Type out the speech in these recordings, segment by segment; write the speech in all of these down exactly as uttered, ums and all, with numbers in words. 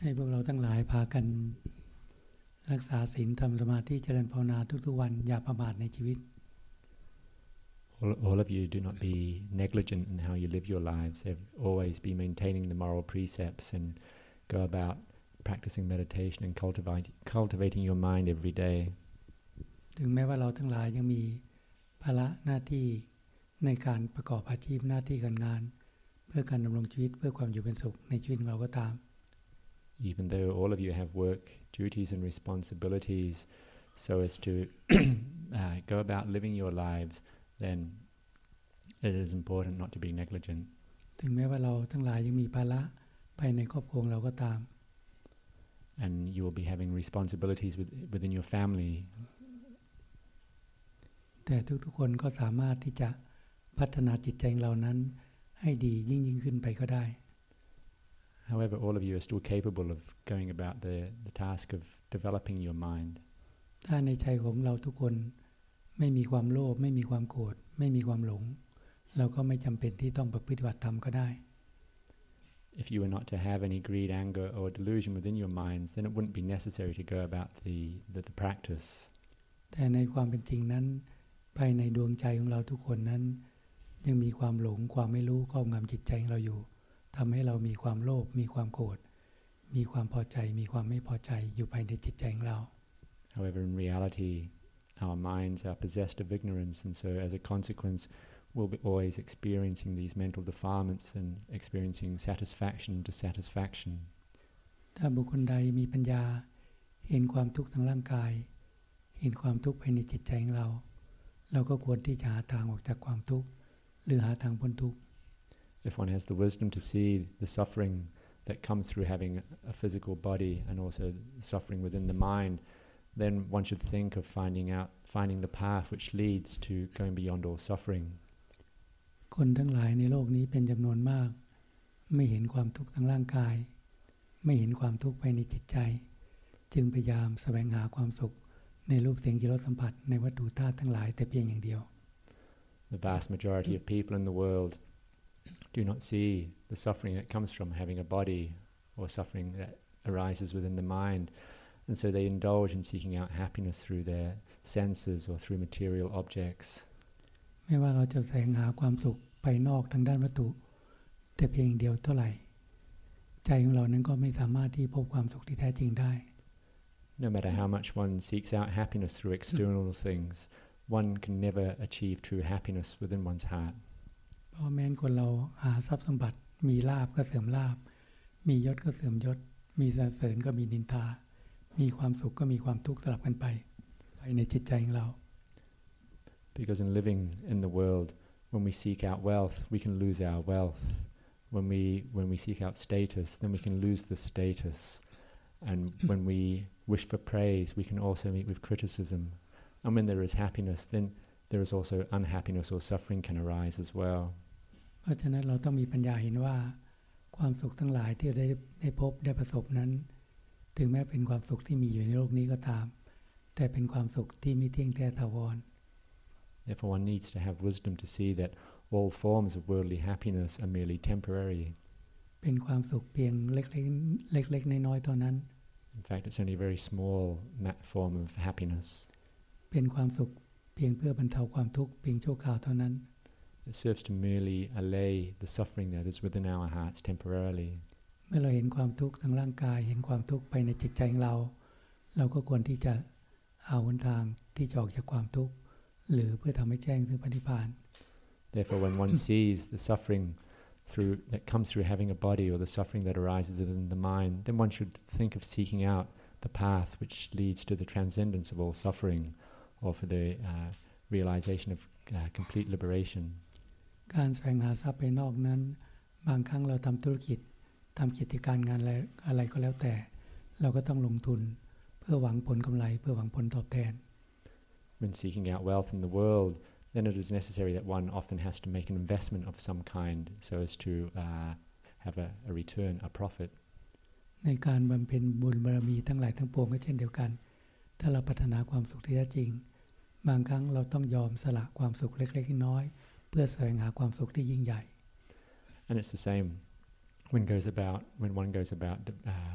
ให้พวกเราทั้งหลายพากันรักษาศีลทำสมาธิเจริญภาวนาทุกๆวันอย่าประมาทในชีวิต All, all of you do not be negligent in how you live your lives. Always be maintaining the moral precepts and go about practicing meditation and cultivate, cultivating your mind every day. ถึงแม้ว่าเราทั้งหลายยังมีภาระหน้าที่ในการประกอบอาชีพหน้าที่การงานเพื่อการดำรงชีวิตเพื่อความอยู่เป็นสุขในชีวิตของเราก็ตาม Even though all of you have work duties and responsibilities so as to uh, go about living your lives, then it is important not to be negligent. ถึงแม้ว่าเราทั้งหลายยังมีภาระภายในครอบครัวเราก็ตาม And you will be having responsibilities with, within your family. แต่ทุกๆคนก็สามารถที่จะพัฒนาจิตใจของเรานั้นให้ดียิ่งยิ่งขึ้นไปก็ได้ However, all of you are still capable of going about the, the task of developing your mind. ถ้าในใจของเราทุกคนไม่มีความโลภไม่มีความโกรธไม่มีความหลงเราก็ไม่จำเป็นที่ต้องปฏิบัติธรรมก็ได้ If you were not to have any greed, anger or delusion within your minds, then it wouldn't be necessary to go about the, the, the practice. แต่ในความเป็นจริงนั้นภายในดวงใจของเราทุกคนนั้นยังมีความหลงความไม่รู้ครอบงำจิตใจของเราอยู่ทำให้เรามีความโลภมีความโกรธมีความพอใจมีความไม่พอใจอยู่ภายในจิตใจของเรา However, in reality, our minds are possessed of ignorance, and so as a consequence, we'll be always experiencing these mental defilements and experiencing satisfaction and dissatisfaction. ถ้าบุคคลใดมีปัญญาเห็นความทุกข์ทางร่างกายเห็นความทุกข์ภายในจิตใจของเราเราก็ควรที่จะหาทางออกจากความทุกข์หรือหาทางพ้นทุกข์ If one has the wisdom to see the suffering that comes through having a physical body and also the suffering within the mind, then one should think of finding out, finding the path which leads to going beyond all suffering. คนทั้งหลายในโลกนี้เป็นจำนวนมากไม่เห็นความทุกข์ทางร่างกายไม่เห็นความทุกข์ภายในจิตใจจึงพยายามแสวงหาความสุขในรูปเสียงกลิ่นรสสัมผัสในวัตถุธาตุทั้งหลายแต่เพียงอย่างเดียว The vast majority of people in the world do not see the suffering that comes from having a body or suffering that arises within the mind, and so they indulge in seeking out happiness through their senses or through material objects. ไม่ว่าเราจะแสวงหาความสุขภายนอกทางด้านวัตถุแต่เพียงเดียวเท่าไหร่ใจของเรานั้นก็ไม่สามารถที่พบความสุขที่แท้จริงได้ No matter how much one seeks out happiness through external things, one can never achieve true happiness within one's heart. เพราะแม้นคนเราหาทรัพย์สมบัติมีลาภก็เสื่อมลาภมียศก็เสื่อมยศมีสรรเสริญก็มีนินทามีความสุขก็มีความทุกข์สลับกันไปภายในจิตใจของเรา Because in living in the world, when we seek out wealth, we can lose our wealth. When we when we seek out status, then we can lose the status. And when we wish for praise, we can also meet with criticism. And when there is happiness, then there is also unhappiness or suffering can arise as well. เพราะฉะนั้นเราต้องมีปัญญาเห็นว่าความสุขทั้งหลายที่ได้ได้พบได้ประสบนั้นถึงแม้เป็นความสุขที่มีอยู่ในโลกนี้ก็ตามแต่เป็นความสุขที่ไม่เที่ยงแท้ถาวร Therefore, one needs to have wisdom to see that all forms of worldly happiness are merely temporary. เป็นความสุขเพียงเล็กๆเล็กๆน้อยๆเท่านั้น In fact, it's only a very small form of happiness. เป็นความสุขเพียงเพื่อบรรเทาความทุกข์เพียงชั่วคราวเท่านั้น It serves to merely allay the suffering that is within our hearts temporarily. เมื่อเราเห็นความทุกข์ทางร่างกายเห็นความทุกข์ภายในจิตใจของเราเราก็ควรที่จะเอาหนทางที่จะออกจากความทุกข์หรือเพื่อทำให้แจ้งถึงพระนิพพาน Therefore, when one sees the suffering through that comes through having a body or the suffering that arises within the mind, then one should think of seeking out the path which leads to the transcendence of all suffering, or for the uh, realization of uh, complete liberation. การแสวงหาทรัพย์ภายนอกนั้นบางครั้งเราทำธุรกิจทำกิจการงานอะไรอะไรก็แล้วแต่เราก็ต้องลงทุนเพื่อหวังผลกำไรเพื่อหวังผลตอบแทน When seeking out wealth in the world, then it is necessary that one often has to make an investment of some kind so as to uh, have a, a return, a profit. ในการบำเพ็ญบุญบารมีทั้งหลายทั้งปวงก็เช่นเดียวกันถ้าเราปรารถนาความสุขที่แท้จริงบางครั้งเราต้องยอมสละความสุขเล็กๆน้อยๆเพื่อแสวงหาความสุขที่ยิ่งใหญ่ And it's the same when goes about when one goes about uh,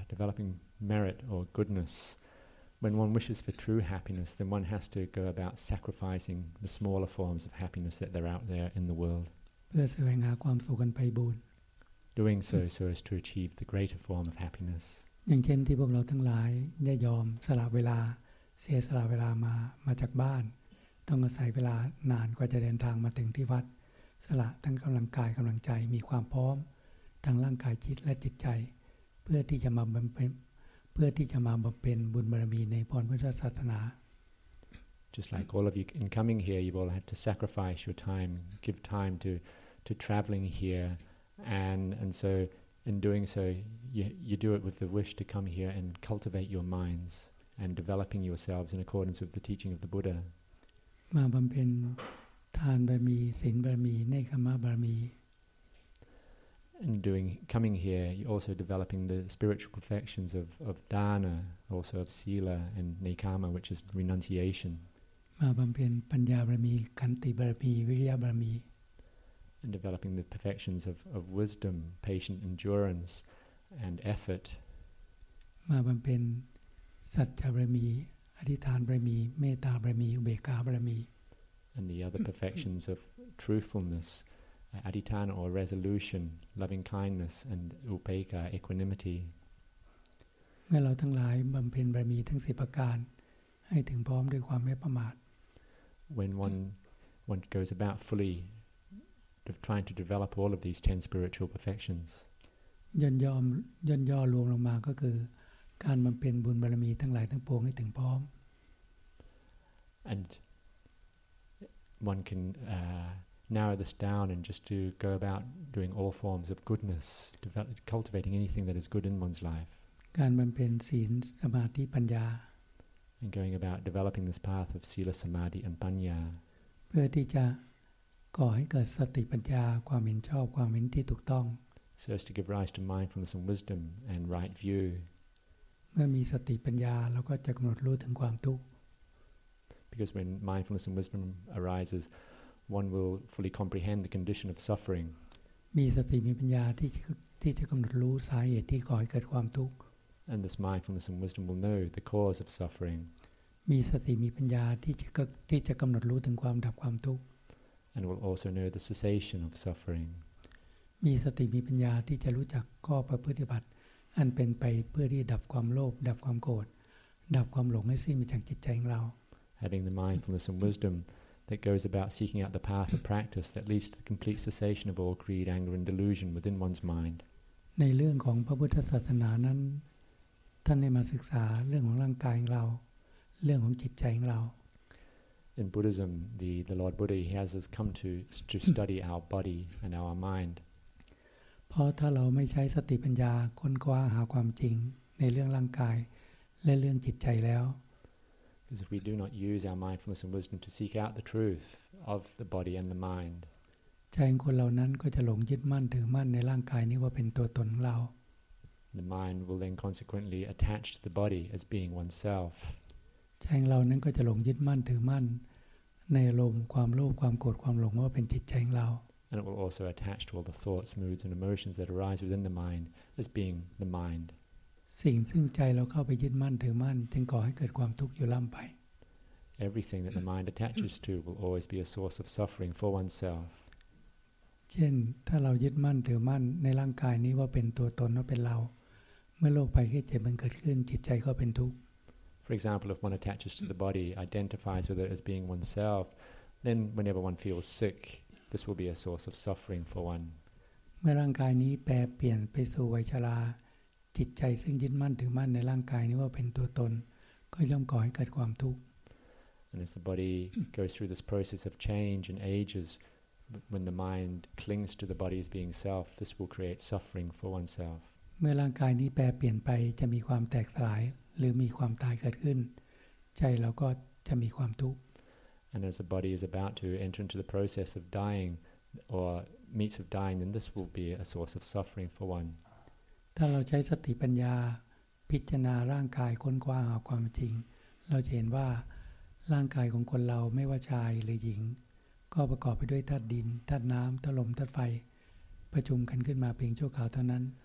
developing merit or goodness. When one wishes for true happiness, then one has to go about sacrificing the smaller forms of happiness that there are out there in the world. เพื่อแสวงหาความสุขอันไพบูลย์ Doing so so as to achieve the greater form of happiness. อย่างเช่นที่พวกเราทั้งหลายได้ยอมสละเวลาเสียสละเวลามามาจากบ้านต้องอาศัยเวลานานกว่าจะเดินทางมาถึงที่วัดสละทั้งกำลังกายกำลังใจมีความพร้อมทั้งร่างกายจิตและจิตใจเพื่อที่จะมาบำเพ็ญเพื่อที่จะมาบำเพ็ญบุญบารมีในพรพุทธศาสนา Just like all of you in coming here, you've all had to sacrifice your time, give time to to traveling here, and and so in doing so, you you do it with the wish to come here and cultivate your minds and developing yourselves in accordance with the teaching of the Buddha. มาบำเพ็ญทานบารมีศีลบารมีเนกขมะบารมี And doing coming here, you're also developing the spiritual perfections of of dana, also of sila and nekama, which is renunciation. มาบำเพ็ญปัญญาบารมีขันติบารมีวิริยะบารมี And developing the perfections of of wisdom, patient endurance, and effort. มาบำเพ็ญสัจจะบารมีอธิษฐานบารมีเมตตาบารมีอุเบกขาบารมี And the other perfections of truthfulness, uh, adhitthana or resolution, loving kindness, and upekkha, equanimity. เมื่อเราทั้งหลายบำเพ็ญบารมีทั้งสิบประการให้ถึงพร้อมด้วยความไม่ประมาท When one one goes about fully de- trying to develop all of these ten spiritual perfections. ย่นย่อมย่นย่อรวมลงมาก็คือการบำเพ็ญบุญบารมีทั้งหลายทั้งปวงให้ถึงพร้อม And one can uh, narrow this down and just to go about doing all forms of goodness, develop, cultivating anything that is good in one's life. การบำเพ็ญศีลสมาธิปัญญา And going about developing this path of sila, samadhi, and panya. เพื่อที่จะก่อให้เกิดสติปัญญาความเห็นชอบความเห็นที่ถูกต้อง So as to give rise to mindfulness and wisdom and right view. เมื่อมีสติปัญญาเราก็จะกำหนดรู้ถึงความทุกข์ Because when mindfulness and wisdom arises, one will fully comprehend the condition of suffering. มีสติมีปัญญาที่จะที่จะกำหนดรู้สาเหตุที่ก่อให้เกิดความทุกข์ And this mindfulness and wisdom will know the cause of suffering. มีสติมีปัญญาที่จะที่จะกำหนดรู้ถึงความดับความทุกข์ And will also know the cessation of suffering. มีสติมีปัญญาที่จะรู้จักข้อประพฤติบัติอันเป็นไปเพื่อที่ดับความโลภดับความโกรธดับความหลงให้สิ้นไปจากจิตใจของเรา Having the mindfulness and wisdom that goes about seeking out the path of practice that leads to the complete cessation of all greed, anger, and delusion within one's mind. ในเรื่องของพระพุทธศาสนานั้นท่านได้มาศึกษาเรื่องของร่างกายของเราเรื่องของจิตใจของเรา In Buddhism, the, the Lord Buddha he has us come to to study our body and our mind. เพราะถ้าเราไม่ใช้สติปัญญาค้นคว้าหาความจริงในเรื่องร่างกายและเรื่องจิตใจแล้ว Because if we do not use our mindfulness and wisdom to seek out the truth of the body and the mind, ใจของคนเหล่านั้นก็จะหลงยึดมั่นถือมั่นในร่างกายนี้ว่าเป็นตัวตนของเรา the mind will then consequently attach to the body as being oneself. ใจของเรานั้นก็จะหลงยึดมั่นถือมั่นในอารมณ์ความโลภความโกรธความหลงว่าเป็นจิตใจของเรา And it will also attach to all the thoughts, moods, and emotions that arise within the mind as being the mind. สิ่งซึ่งใจเราเข้าไปยึดมั่นถือมั่นจึงก่อให้เกิดความทุกข์อยู่ล่ำไป Everything that the mind attaches to will always be a source of suffering for oneself. เช่นถ้าเรายึดมั่นถือมั่นในร่างกายนี้ว่าเป็นตัวตนว่าเป็นเราเมื่อโรคภัยไข้เจ็บมันเกิดขึ้นจิตใจก็เป็นทุกข์ For example, if one attaches to the body, identifies with it as being oneself, then whenever one feels sick, this will be a source of suffering for one. เมื่อร่างกายนี้แปรเปลี่ยนไปสู่วัยชราจิตใจซึ่งยึดมั่นถือมั่นในร่างกายนี้ว่าเป็นตัวตนก็ย่อมก่อให้เกิดความทุกข์ And as the body goes through this process of change and ages, when the mind clings to the body as being self, this will create suffering for oneself. เมื่อร่างกายนี้แปรเปลี่ยนไปจะมีความแตกสลายหรือมีความตายเกิดขึ้นใจเราก็จะมีความทุกข์ And as the body is about to enter into the process of dying or meets of dying, then this will be a source of suffering for one. ถ้าเราใช้สติปัญญาพิจารณาร่างกายค้นคว้าหาความจริงเราจะเห็นว่าร่างกายของคนเราไม่ว่าชายหรือหญิงก็ประกอบไปด้วยธาตุดินธาตุน้ำธาตุลมธาตุไฟประชุมกันขึ้นมาเพียงชั่วคราวเท่านั้น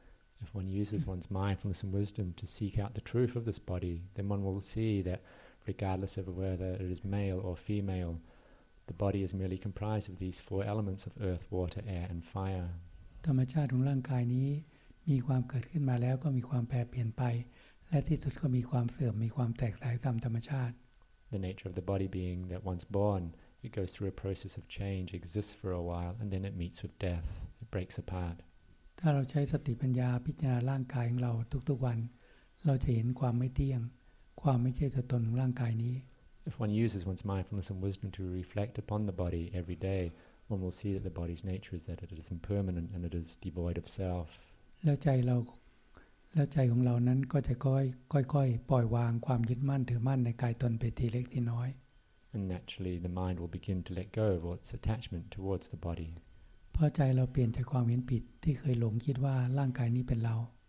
If one uses one's mindfulness and wisdom to seek out the truth of this body, then one will see that regardless of whether it is male or female, the body is merely comprised of these four elements of earth, water, air, and fire. ธรรมชาติของร่างกายนี้มีความเกิดขึ้นมาแล้วก็มีความแปรเปลี่ยนไปและที่สุดก็มีความเสื่อมมีความแตกสลายตามธรรมชาติ The nature of the body being that once born, it goes through a process of change, exists for a while, and then it meets with death. It breaks apart. ถ้าเราใช้สติปัญญาพิจารณาร่างกายของเราทุกๆวันเราจะเห็นความไม่เที่ยงความไม่ใช่ตัวตนของร่างกายนี้ If one uses one's mindfulness and wisdom to reflect upon the body every day, one will see that the body's nature is that it is impermanent and it is devoid of self. แล้วใจเราแล้วใจของเรานั้นก็จะค่อยค่อยๆปล่อยวางความยึดมั่นถือมั่นในกายตนไปทีเล็กทีน้อย And naturally the mind will begin to let go of its attachment towards the body. เพราะใจเราเปลี่ยนจากความเห็นผิดที่เคยหลงคิดว่าร่างกายนี้เป็นเรา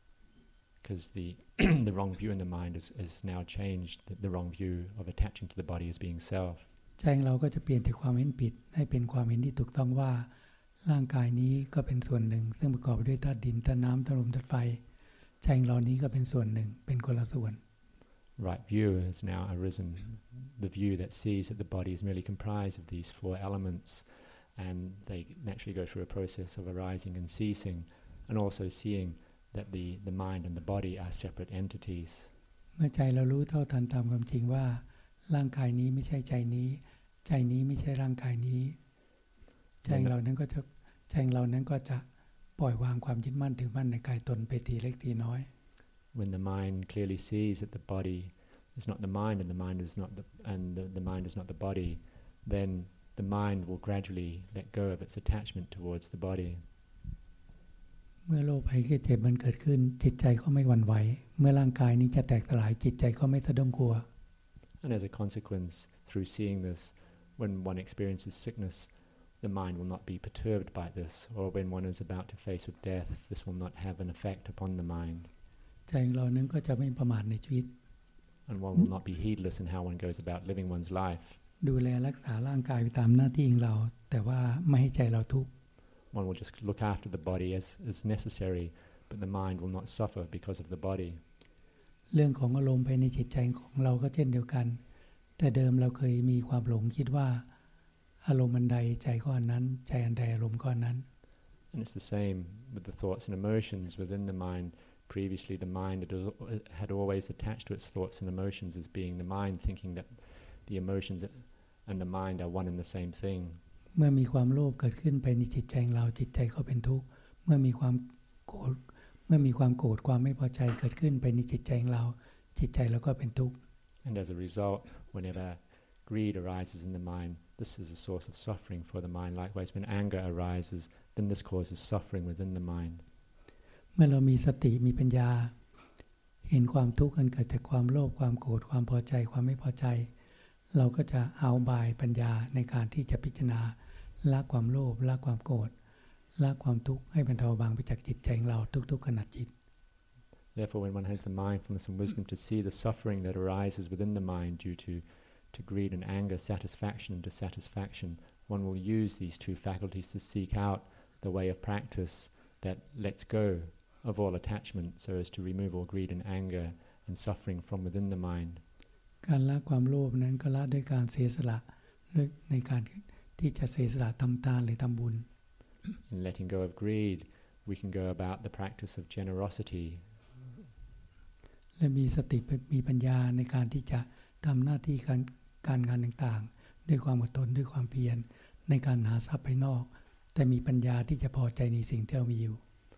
Because the the wrong view in the mind is, is now changed, the, the wrong view of attaching to the body as being self. ใจของเราก็จะเปลี่ยนจากความเห็นผิดให้เป็นความเห็นที่ถูกต้องว่าร่างกายนี้ก็เป็นส่วนหนึ่งซึ่งประกอบด้วยธาตุดินธาตุน้ำธาตุลมธาตุไฟใจของเรานี้ก็เป็นส่วนหนึ่งเป็นคนละส่วน Right view has now arisen, the view that sees that the body is merely comprised of these four elements, and they naturally go through a process of arising and ceasing, and also seeing that the, the mind and the body are separate entities. เมื่อใจเรารู้เท่าทันตามความจริงว่าร่างกายนี้ไม่ใช่ใจนี้ใจนี้ไม่ใช่ร่างกายนี้ใจเรานั้นก็จะใจเรานั้นก็จะปล่อยวางความยึดมั่นถือมั่นในกายตนไปทีเล็กทีน้อย When the mind clearly sees that the body is not the mind and the mind is not the and the, the mind is not the body, then the mind will gradually let go of its attachment towards the body. เมื่อโรคภัยไข้เจ็บมันเกิดขึ้นจิตใจก็ไม่หวั่นไหวเมื่อร่างกายนี้จะแตกสลายจิตใจก็ไม่สะดุ้งกลัว And as a consequence, through seeing this, when one experiences sickness, the mind will not be perturbed by this, or when one is about to face with death, this will not have an effect upon the mind. ใจของเรานั้นก็จะไม่ประมาทในชีวิต And one will not be heedless in how one goes about living one's life. ดูแลรักษาร่างกายไปตามหน้าที่ของเราแต่ว่าไม่ให้ใจเราทุกข์ One will just look after the body as as necessary, but the mind will not suffer because of the body. เรื่องของอารมณ์ภายในจิตใจของเราก็เช่นเดียวกันแต่เดิมเราเคยมีความหลงคิดว่าอารมณ์อันใดใจก็อันนั้นใจอันใดอารมณ์ก็อันนั้น And it's the same with the thoughts and emotions within the mind. Previously, the mind had always attached to its thoughts and emotions as being the mind, thinking that the emotions and the mind are one and the same thing. เมื่อมีความโลภเกิดขึ้นไปในจิตใจของเราจิตใจก็เป็นทุกข์เมื่อมีความโกรธเมื่อมีความโกรธความไม่พอใจเกิดขึ้นไปในจิตใจของเราจิตใจเราก็เป็นทุกข์ And as a result, whenever greed arises in the mind, this is a source of suffering for the mind. Likewise, when anger arises, then this causes suffering within the mind. เมื่อเรามีสติมีปัญญาเห็นความทุกข์อันเกิดจากความโลภความโกรธความพอใจความไม่พอใจเราก็จะเอาบายปัญญาในการที่จะพิจารณาละความโลภละความโกรธละความทุกข์ให้บรรเทาเบาไปจากจิตใจของเราทุกๆขณะจิต Therefore, when one has the mindfulness and wisdom to see the suffering that arises within the mind due to to greed and anger, satisfaction and dissatisfaction, one will use these two faculties to seek out the way of practice that lets go of all attachment so as to remove all greed and anger and suffering from within the mind. การละความโลภนั้นก็ละด้วยการเสียสละในการที่จะเสียสละทำทานหรือทำบุญ In letting go of greed, we can go about the practice of generosity. และมีสติมีปัญญาในการที่จะทำหน้าที่การการงานต่างๆด้วยความอดทนด้วยความเพียรในการหาทรัพย์ภายนอกแต่มีปัญญาที่จะพอใจในสิ่งที่เรามีอยู่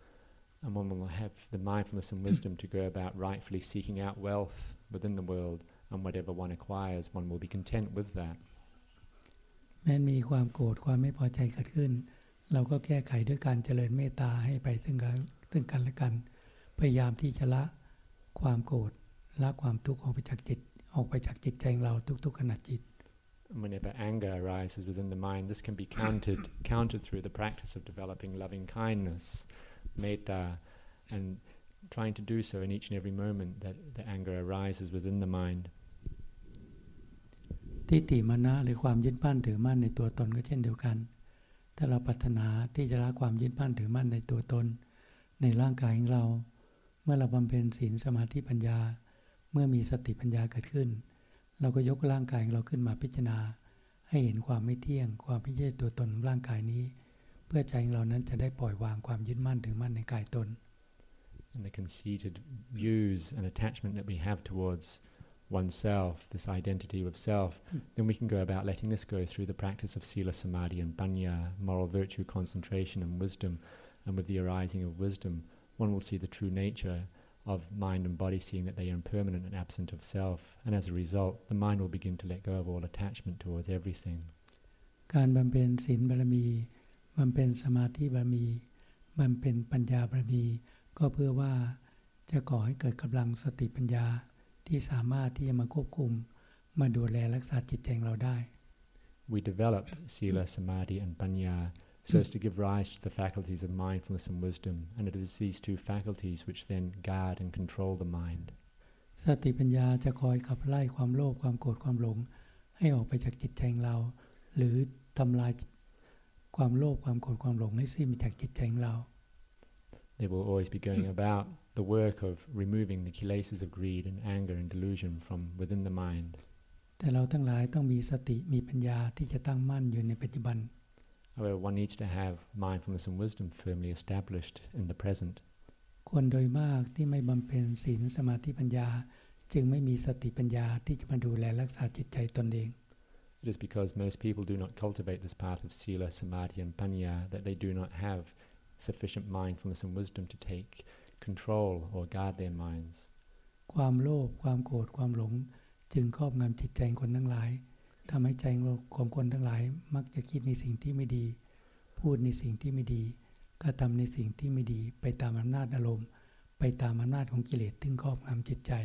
And one will have the mindfulness and wisdom to go about rightfully seeking out wealth within the world, and whatever one acquires, one will be content with that. แม้มีความโกรธความไม่พอใจเกิดขึ้นเราก็แก้ไขด้วยการเจริญเมตตาให้ไปซึ่งกันซึ่งกันและกันพยายามที่จะละความโกรธละความทุกข์ออกไปจากจิตออกไปจากจิตใจของเราทุกๆขณะจิต Whenever anger arises within the mind, this can be countered countered through the practice of developing loving kindness, metta, and trying to do so in each and every moment that the anger arises within the mind. ทิฏฐิมานะหรือความยึดมั่นถือมั่นในตัวตนก็เช่นเดียวกันถ้าเราปรารถนาที่จะละความยึดมั่นถือมั่นในตัวตนในร่างกายของเราเมื่อเราบำเพ็ญศีลสมาธิปัญญาเมื่อมีสติปัญญาเกิดขึ้นเราก็ยกร่างกายของเราขึ้นมาพิจารณาให้เห็นความไม่เที่ยงความไม่ใช่ตัวตนของร่างกายนี้เพื่อใจของเรานั้นจะได้ปล่อยวางความยึดมั่นถือมั่นในกายตน And the conceited views and attachment that we have towards oneself, this identity of self, mm. then we can go about letting this go through the practice of sila, samadhi and panya, moral virtue, concentration and wisdom. And with the arising of wisdom, one will see the true nature of mind and body, seeing that they are impermanent and absent of self. And as a result, the mind will begin to let go of all attachment towards everything. การบำเพ็ญศีลบารมีบำเพ็ญสมาธิบารมีบำเพ็ญปัญญาบารมีก็เพื่อว่าจะก่อให้เกิดกำลังสติปัญญาที่สามารถที่จะมาควบคุมมาดูแลรักษาจิตใจของเราได้ We develop sila, samadhi and panya so as to give rise to the faculties of mindfulness and wisdom, and it is these two faculties which then guard and control the mind. สติปัญญาจะคอยขับไล่ความโลภความโกรธความหลงให้ออกไปจากจิตใจของเราหรือทำลายความโลภความโกรธความหลงให้สิ้นไปจากจิตใจของเรา They will always be going about the work of removing the kilesas of greed and anger and delusion from within the mind. แต่เราทั้งหลายต้องมีสติมีปัญญาที่จะตั้งมั่นอยู่ในปัจจุบัน However, one needs to have mindfulness and wisdom firmly established in the present. คนโดยมากที่ไม่บำเพ็ญศีลสมาธิปัญญาจึงไม่มีสติปัญญาที่จะมาดูแลรักษาจิตใจตนเอง It is because most people do not cultivate this path of sila, samadhi and panya that they do not have sufficient mindfulness and wisdom to take control or guard their minds. ความโลภความโกรธความหลงจึงครอบงำจิตใจคนทั้งหลายทำให้ใจของคนทั้งหลายมักจะคิดในสิ่งที่ไม่ดีพูดในสิ่งที่ไม่ดีกระทำในสิ่งที่ไม่ดีไปตามอำนาจอารมณ์ไปตามอำนาจของกิเลสที่ครอบงำจิตใจ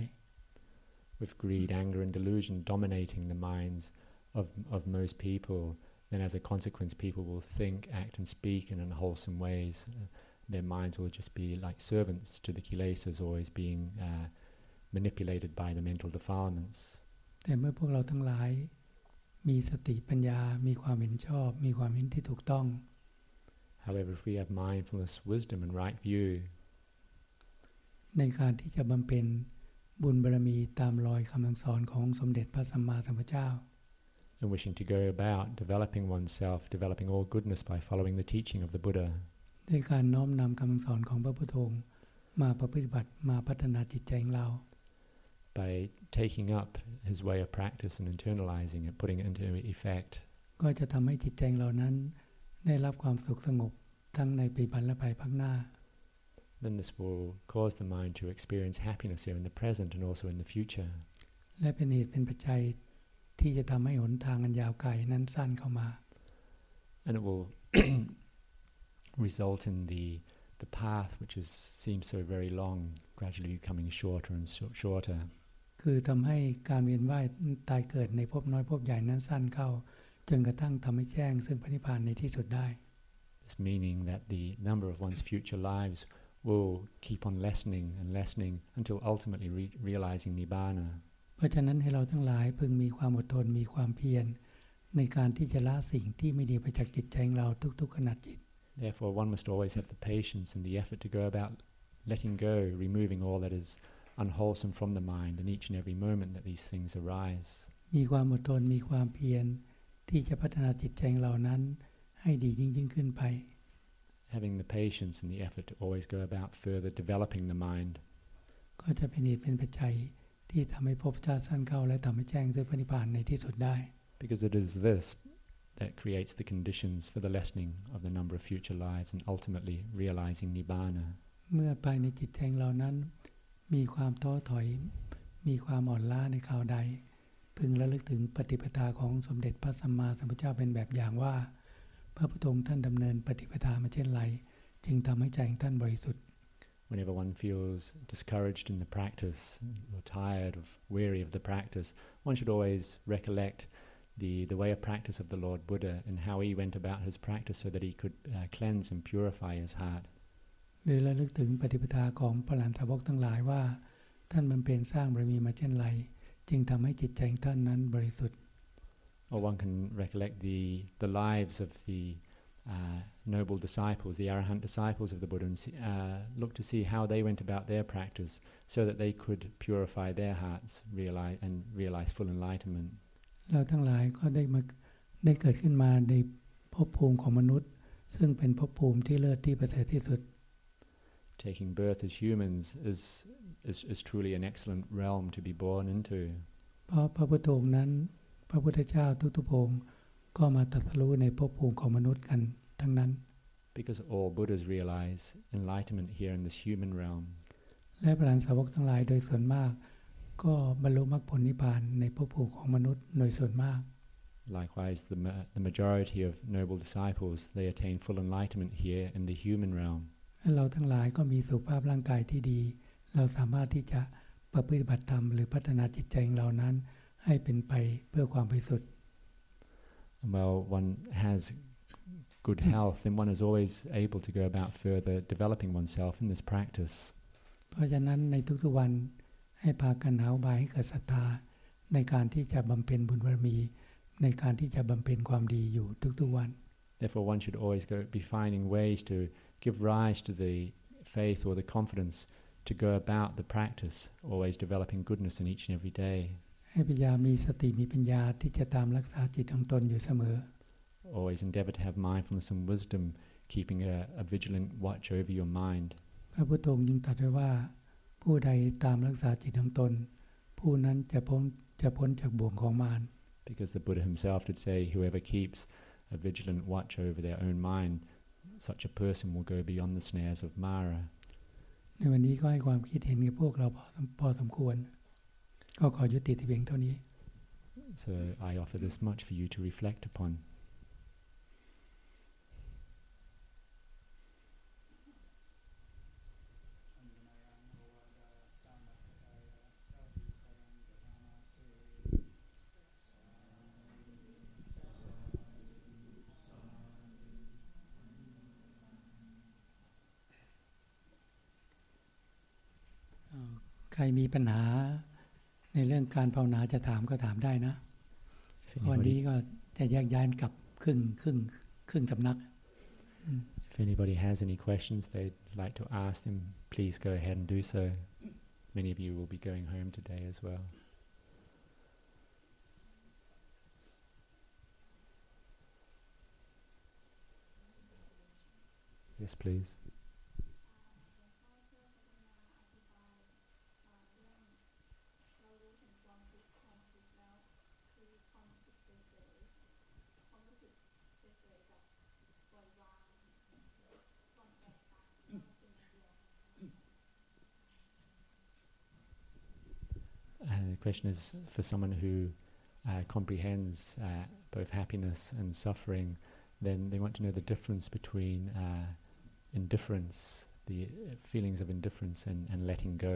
With greed, anger and delusion dominating the minds of of most people, then as a consequence people will think, act and speak in unwholesome ways. Their minds will just be like servants to the kilesas, always being uh, manipulated by the mental defilements. แต่เมื่อพวกเราทั้งหลายมีสติปัญญามีความเห็นชอบมีความเห็นที่ถูกต้อง However, if we have mindfulness, wisdom and right view, ในการที่จะบำเพ็ญบุญบารมีตามรอยคำสอนของสมเด็จพระสัมมาสัมพุทธเจ้า and wishing to go about developing oneself, developing all goodness by following the teaching of the Buddha, ด้วยการน้อมนำคำสอนของพระพุทธองค์มาปฏิบัติมาพัฒนาจิตใจของเรา by taking up his way of practice and internalizing it, putting it into effect, ก็จะทำให้จิตใจของเรานั้นได้รับความสุขสงบทั้งในปัจจุบันและภายภาคหน้า then this will cause the mind to experience happiness here in the present and also in the future. และเป็นเหตุเป็นปัจจัยที่จะทำให้หนทางอันยาวไกลนั้นสั้นเข้ามา and it will result in the the path which is seems so very long gradually becoming shorter and shorter. คือทำให้การเวียนว่ายตายเกิดในภพน้อยภพใหญ่นั้นสั้นเข้าจนกระทั่งทำให้แจ้งซึ่งพระนิพพานในที่สุดได้ This meaning that the number of one's future lives will keep on lessening and lessening until ultimately re- realizing nibbana. เพราะฉะนั้นให้เราทั้งหลายพึงมีความอดทนมีความเพียรในการที่จะละสิ่งที่ไม่ดีไปจากจิตใจของเราทุกๆขณะจิต Therefore, one must always have the patience and the effort to go about letting go, removing all that is unwholesome from the mind in each and every moment that these things arise. มีความอดทนมีความเพียรที่จะพัฒนาจิตใจของเรานั้นให้ดียิ่งยิ่งขึ้นไป Having the patience and the effort to always go about further developing the mind. ก็จะเป็นเหตุเป็นปัจจัยที่ทำให้ภพชาติสั้นเข้าและทำให้แจ้งซึ่งพระนิพพานในที่สุดได้ Because it is this that creates the conditions for the lessening of the number of future lives and ultimately realizing nibbana. เมื่อภายในจิตใจของเรานั้นมีความท้อถอยมีความอ่อนล้าในคราวใดพึงระลึกถึงปฏิปทาของสมเด็จพระสัมมาสัมพุทธเจ้าเป็นแบบอย่างว่าพระพุทธองค์ท่านดำเนินปฏิปทามาเช่นไรจึงทำให้ใจของท่านบริสุทธิ์ Whenever one feels discouraged in the practice or tired or weary of the practice, one should always recollect the the way of practice of the Lord Buddha and how he went about his practice so that he could uh, cleanse and purify his heart. หรือระลึกถึงปฏิปทาของพระอรหันตสาวกทั้งหลายว่าท่านบำเพ็ญสร้างบารมีมาเช่นไรจึงทำให้จิตใจของท่านนั้นบริสุทธิ์ Or one can recollect the the lives of the uh, noble disciples, the arahant disciples of the Buddha, and see, uh, look to see how they went about their practice so that they could purify their hearts, realize and realize full enlightenment. เราทั้งหลายก็ได้มาได้เกิดขึ้นมาในภพภูมิของมนุษย์ซึ่งเป็นภพภูมิที่เลิศที่ประเสริฐที่สุด Taking birth as humans is, is, is truly an excellent realm to be born into. เพราะพระพุทธองค์นั้นพระพุทธเจ้าทุกๆพระองค์ก็มาตรัสรู้ในภพภูมิของมนุษย์กันทั้งนั้น Because all Buddhas realize enlightenment here in this human realm. และพระอรหันตสาวกทั้งหลายโดยส่วนมากก็บรรลุมรรคผลนิพพานในภพภูมิของมนุษย์โดยส่วนมาก Likewise, the, ma- the majority of noble disciples, they attain full enlightenment here in the human realm. เราทั้งหลายก็มีสุขภาพร่างกายที่ดีเราสามารถที่จะประพฤติบัติธรรมหรือพัฒนาจิตใจของเรานั้นให้เป็นไปเพื่อความบริสุทธิ์ Well, one has good health, then one is always able to go about further developing oneself in this practice. เพราะฉะนั้นในทุกๆวันให้พากันหาอุบายให้เกิดศรัทธาในการที่จะบำเพ็ญบุญบารมีในการที่จะบำเพ็ญความดีอยู่ทุกๆวัน Therefore, one should always go, be finding ways to give rise to the faith or the confidence to go about the practice, always developing goodness in each and every day. ให้พยายามมีสติมีปัญญาที่จะตามรักษาจิตของตนอยู่เสมอ Always endeavor to have mindfulness and wisdom, keeping a, a vigilant watch over your mind. พระพุทธองค์จึงตรัสไว้ว่าผู้ใดตามรักษาจิตของตนผู้นั้นจะพ้นจะพ้นจากบ่วงของมาร Because the Buddha himself did say, whoever keeps a vigilant watch over their own mind, such a person will go beyond the snares of Mara. ในวันนี้ก็ให้ความคิดเห็นกับพวกเราพอพอสมควรก็ขอยุติที่เพียงเท่านี้ So I offer this much for you to reflect upon. Uh, ใครมีปัญหาในเรื่องการภาวนาจะถามก็ถามได้นะวันนี้ก็จะแยกย้ายกลับครึ่งครึ่งครึ่งสำนัก If anybody has any questions they'd like to ask them, please go ahead and do so. Many of you will be going home today as well. Yes, please. Uh, the question is for someone who uh, comprehends uh, both happiness and suffering, then they want to know the difference between uh, indifference, the feelings of indifference and, and letting go.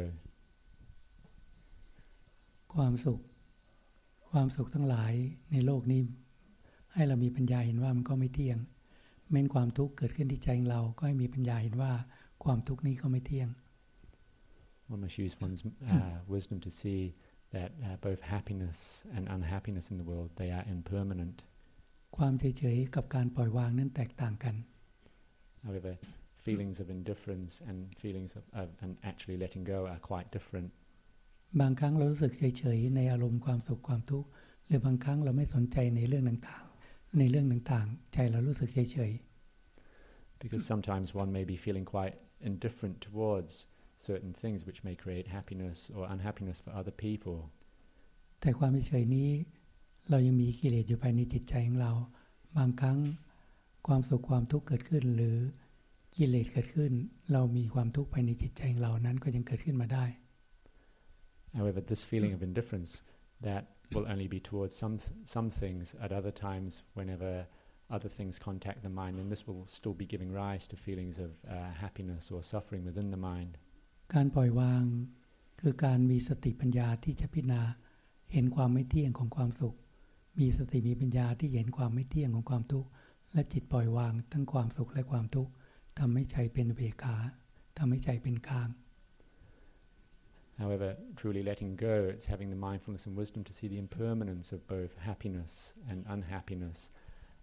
ความสุขความสุขทั้งหลายในโลกนี้ให้เรามีปัญญาเห็นว่ามันก็ไม่เที่ยงแม้นความทุกข์เกิดขึ้นที่ใจของเราก็ให้มีปัญญาเห็นว่าความทุกข์นี้ก็ไม่เที่ยง One must use one's uh, wisdom to see that uh, both happiness and unhappiness in the world, they are impermanent. ความเฉยๆกับการปล่อยวางนั้นแตกต่างกัน However, feelings of indifference and feelings of, of and actually letting go are quite different. บางครั้งเรารู้สึกเฉยๆในอารมณ์ความสุขความทุกข์หรือบางครั้งเราไม่สนใจในเรื่องต่างๆในเรื่องต่างๆใจเรารู้สึกเฉยๆ Because sometimes one may be feeling quite indifferent towards certain things which may create happiness or unhappiness for other people. แต่ความเฉยๆนี้เรายังมีกิเลสอยู่ภายในจิตใจของเราบางครั้งความสุขความทุกข์เกิดขึ้นหรือกิเลสเกิดขึ้นเรามีความทุกข์ภายในจิตใจของเรานั้นก็ยังเกิดขึ้นมาได้ However, this feeling of indifference that will only be towards some th- some things. At other times, whenever other things contact the mind, then this will still be giving rise to feelings of uh, happiness or suffering within the mind. การปล่อยวางคือการมีสติปัญญาที่จะพิจารณาเห็นความไม่เที่ยงของความสุขมีสติมีปัญญาที่เห็นความไม่เที่ยงของความทุกข์และจิตปล่อยวางทั้งความสุขและความทุกข์ทำให้ใจเป็นอุเบกขาทำให้ใจเป็นกลาง However, truly letting go, it's having the mindfulness and wisdom to see the impermanence of both happiness and unhappiness,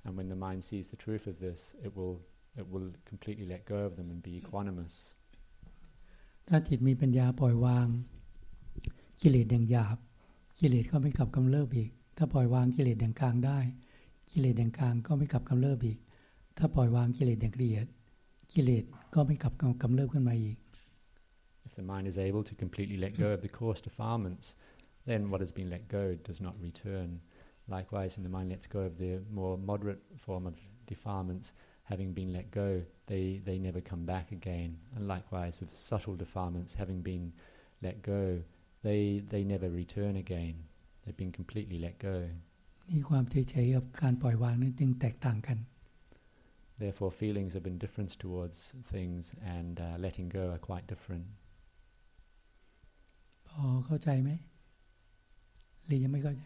And when the mind sees the truth of this, it will it will completely let go of them and be equanimous. ถ้าจิตมีปัญญาปล่อยวางกิเลสอย่างหยาบกิเลสก็ไม่กลับกำเริบอีกถ้าปล่อยวางกิเลสอย่างกลางได้กิเลสอย่างกลางก็ไม่กลับกำเริบอีกถ้าปล่อยวางกิเลสอย่างละเอียดกิเลสก็ไม่กลับกำเริบขึ้นมาอีก If the mind is able to completely let go of the coarse defilements, then what has been let go does not return. Likewise, when the mind lets go of the more moderate form of defilements, having been let go, they, they never come back again. And likewise, with subtle defilements, having been let go, they, they never return again. They've been completely let go. นี่ความเฉยๆกับการปล่อยวางนั้นจึงแตกต่างกัน Therefore, feelings of indifference towards things and uh, letting go are quite different. พอเข้าใจไหมหรือยังไม่เข้าใจ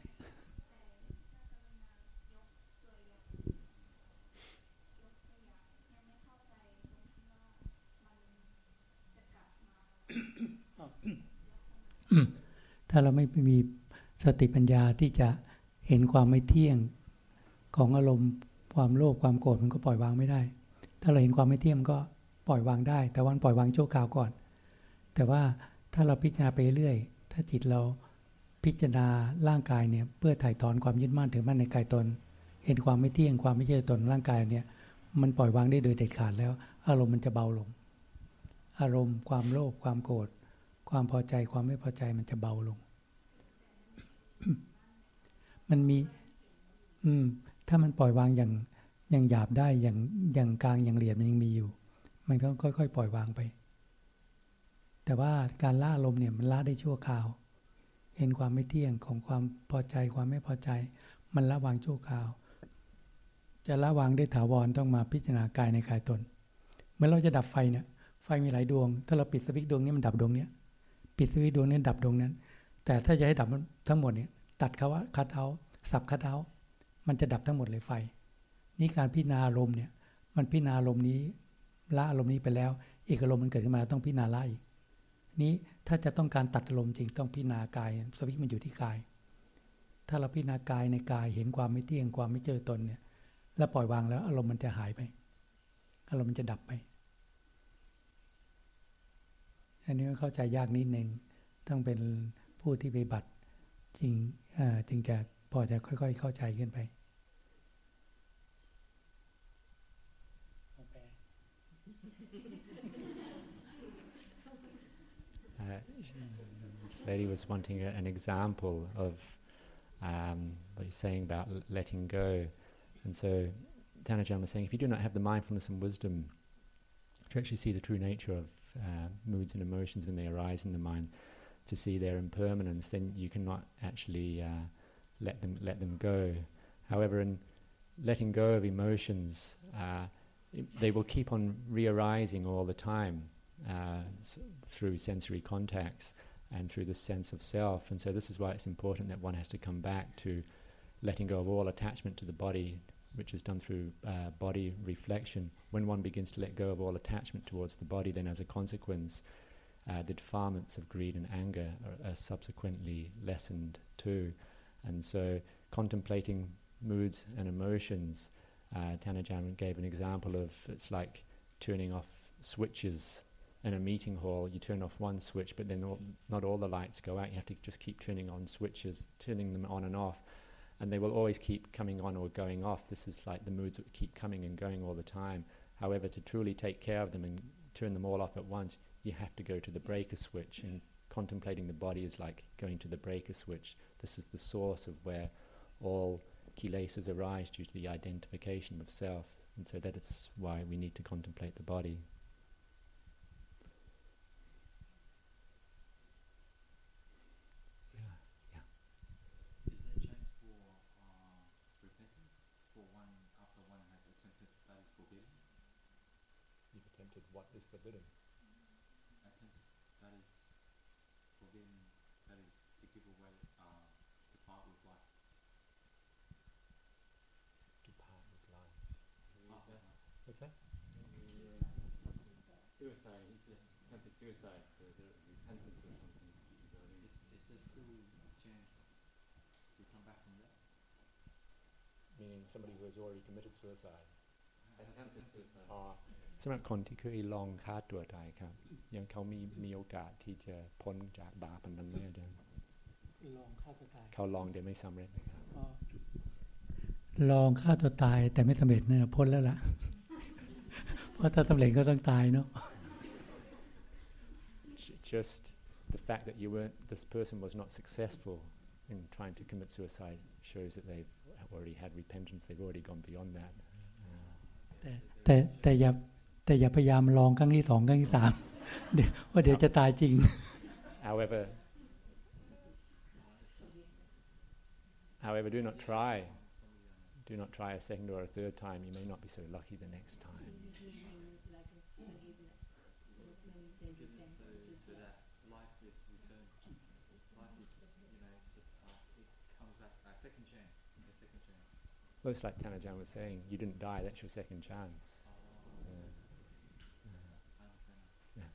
ถ้าเราไม่มีสติปัญญาที่จะเห็นความไม่เที่ยงของอารมณ์ความโลภความโกรธมันก็ปล่อยวางไม่ได้ถ้าเราเห็นความไม่เที่ยงมันก็ปล่อยวางได้แต่วันปล่อยวางชั่วคราวก่อนแต่ว่าถ้าเราพิจารณาไปเรื่อยถ้าจิตเราพิจารณาร่างกายเนี่ยเพื่อถ่ายถอนความยึดมั่นถือมั่นในกายตนเห็นความไม่เที่ยงความไม่ใช่ตนร่างกายเนี่ยมันปล่อยวางได้โดยเด็ดขาดแล้วอารมณ์มันจะเบาลงอารมณ์ความโลภความโกรธความพอใจความไม่พอใจมันจะเบาลง มันมีอืมถ้ามันปล่อยวางอย่างอย่างหยาบได้อย่างอย่างกลางอย่างละเอียดมันยังมีอยู่มันก็ค่อยๆปล่อยวางไปแต่ว่าการละอารมณ์เนี่ยมันละได้ชั่วคราวเห็นความไม่เที่ยงของความพอใจความไม่พอใจมันละวางชั่วคราวจะละวางได้ถาวรต้องมาพิจารณากายในกายตนเมื่อเราจะดับไฟเนี่ยไฟมีหลายดวงถ้าเราปิดสวิตช์ดวงนี้มันดับดวงนี้ปิดสวิตช์ดวงนี้ดับดวงนั้นแต่ถ้าจะให้ดับทั้งหมดเนี่ยตัดคำว่าคัทเอาท์สับคัทเอาท์มันจะดับทั้งหมดเลยไฟนี่การพิจารณาอารมณ์เนี่ยมันพิจารณาอารมณ์นี้ละอารมณ์นี้ไปแล้วอีกอารมณ์มันเกิดขึ้นมาต้องพิจารณาละอีกนี้ถ้าจะต้องการตัดอารมณ์จริงต้องพิจารณากายสวิตช์มันอยู่ที่กายถ้าเราพิจารณากายในกายเห็นความไม่เที่ยงความไม่เจอตนเนี่ยแล้วปล่อยวางแล้วอารมณ์มันจะหายไปอารมณ์มันจะดับไปอันนี้เข้าใจยากนิดนึงต้องเป็นผู้ที่ปฏิบัติจริงจึงจะพอจะค่อยๆเข้าใจขึ้นไป Uh, this lady was wanting a, an example of um, what he's saying about l- letting go. And so Tanajan was saying, if you do not have the mindfulness and wisdom to actually see the true nature of uh, moods and emotions when they arise in the mind, to see their impermanence, then you cannot actually uh, let them let them go. However, in letting go of emotions, uh, it, they will keep on re-arising all the time. Uh, s- through sensory contacts and through the sense of self. And so this is why it's important that one has to come back to letting go of all attachment to the body, which is done through uh, body reflection. When one begins to let go of all attachment towards the body, then as a consequence, uh, the defilements of greed and anger are, are subsequently lessened too. And so contemplating moods and emotions, uh, Tanajan gave an example of it's like turning off switches in a meeting hall. You turn off one switch, but then all, not all the lights go out. You have to just keep turning on switches, turning them on and off, and they will always keep coming on or going off. This is like the moods that keep coming and going all the time. However, to truly take care of them and turn them all off at once, you have to go to the breaker switch, and contemplating the body is like going to the breaker switch. This is the source of where all kilesas arise due to the identification of self, and so that is why we need to contemplate the body. What is forbidden? Attempt that is forbidden, that is to give away, uh, to part with life. To part with life. Part with life. What's that? Suicide, he just attempted suicide, so the repentance or something. So is, is there still a chance to come back from that? meaning somebody who has already committed suicide attempted suicide อ๋อสำหรับคนที่เคยลองฆ่าตัวตายครับยังเขามีมีโอกาสที่จะพ้นจากบาปนั้นไหมอาจารย์ลองฆ่าตัวตายเขาลองแต่ไม่สำเร็จเลยครับลองฆ่าตัวตายแต่ไม่สำเร็จเนี่ยพ้นแล้วล่ะ เพราะถ้าสำเร็จก็ต้องตายเนาะ just the fact that you weren't this person was not successful in trying to commit suicide shows that they've already had repentance they've already gone beyond that แต่แต่แต่อย่าแต่อย่าพยายามลองครั้งที่สองครั้งที่สาม เดี๋ยวว่าเดี๋ยวจะตายจริง however however do not try do not try a second or a third time you may not be so lucky the next time so that life is returned life is you know it's just, uh, it comes back a second chance a second chance well it's like Tanajan was saying you didn't die that's your second chance yeah. Yeah.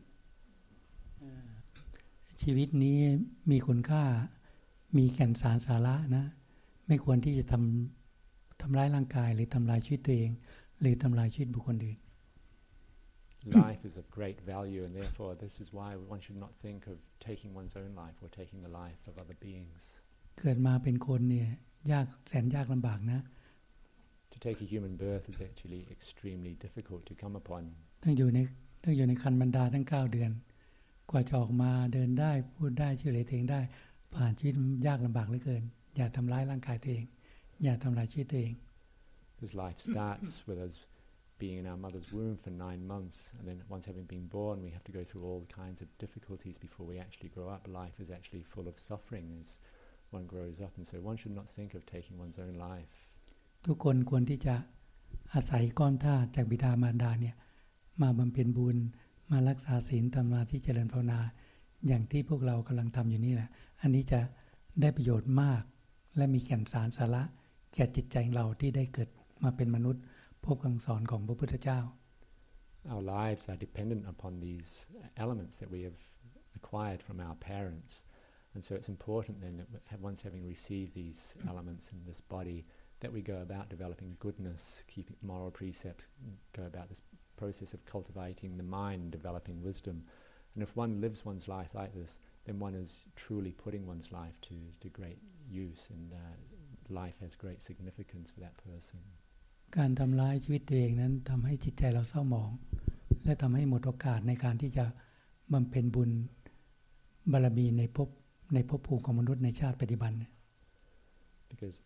ชีวิตนี้มีคุณค่ามีแก่นสารสาระนะไม่ควรที่จะทำทำร้ายร่างกายหรือทำลายชีวิตตัวเองหรือทำลายชีวิตบุคคลอื่น Life is of great value and therefore this is why one should not think of taking one's own life or taking the life of other beings เกิดมาเป็นคนเนี่ยยากแสนยากลำบากนะ To take a human birth is actually extremely difficult to come upon ต้องอยู่ในต้องอยู่ในครรภ์มารดาทั้งเก้าเดือนกว่าจะออกมาเดินได้พูดได้ช่วยเหลือตัวเองได้ผ่านชีวิตยากลำบากเหลือเกินอย่าทำร้ายร่างกายตัวเองอย่าทำลายชีวิตตัวเอง Because life starts with us being in our mother's womb for nine months and then once having been born we have to go through all kinds of difficulties before we actually grow up. Life is actually full of suffering as one grows up and so one should not think of taking one's own life. ทุกคนควรที่จะอาศัยก้อนธาตุจากบิดามารดาเนี่ยมาบำเพ็ญบุญมารักษาศีลทำสมาธิเจริญภาวนาอย่างที่พวกเรากำลังทำอยู่นี่แหละอันนี้จะได้ประโยชน์มากและมีแก่นสารสาระแก่จิตใจของเราที่ได้เกิดมาเป็นมนุษย์พบคำสอนของพระพุทธเจ้า Our lives are dependent upon these elements that we have acquired from our parents and so it's important then that once having received these elements in this body that we go about developing goodness keeping moral precepts go about this process of cultivating the mind developing wisdom and if one lives one's life like this then one is truly putting one's life to, to great use and uh, life has great significance for that person การทำร้ายชีวิตตัวเองนั้นทำให้จิตใจเราเศร้าหมองและทำให้หมดโอกาสในการที่จะบำเพ็ญบุญบารมีในภพในภพภูมิของมนุษย์ในชาติปัจจุบัน because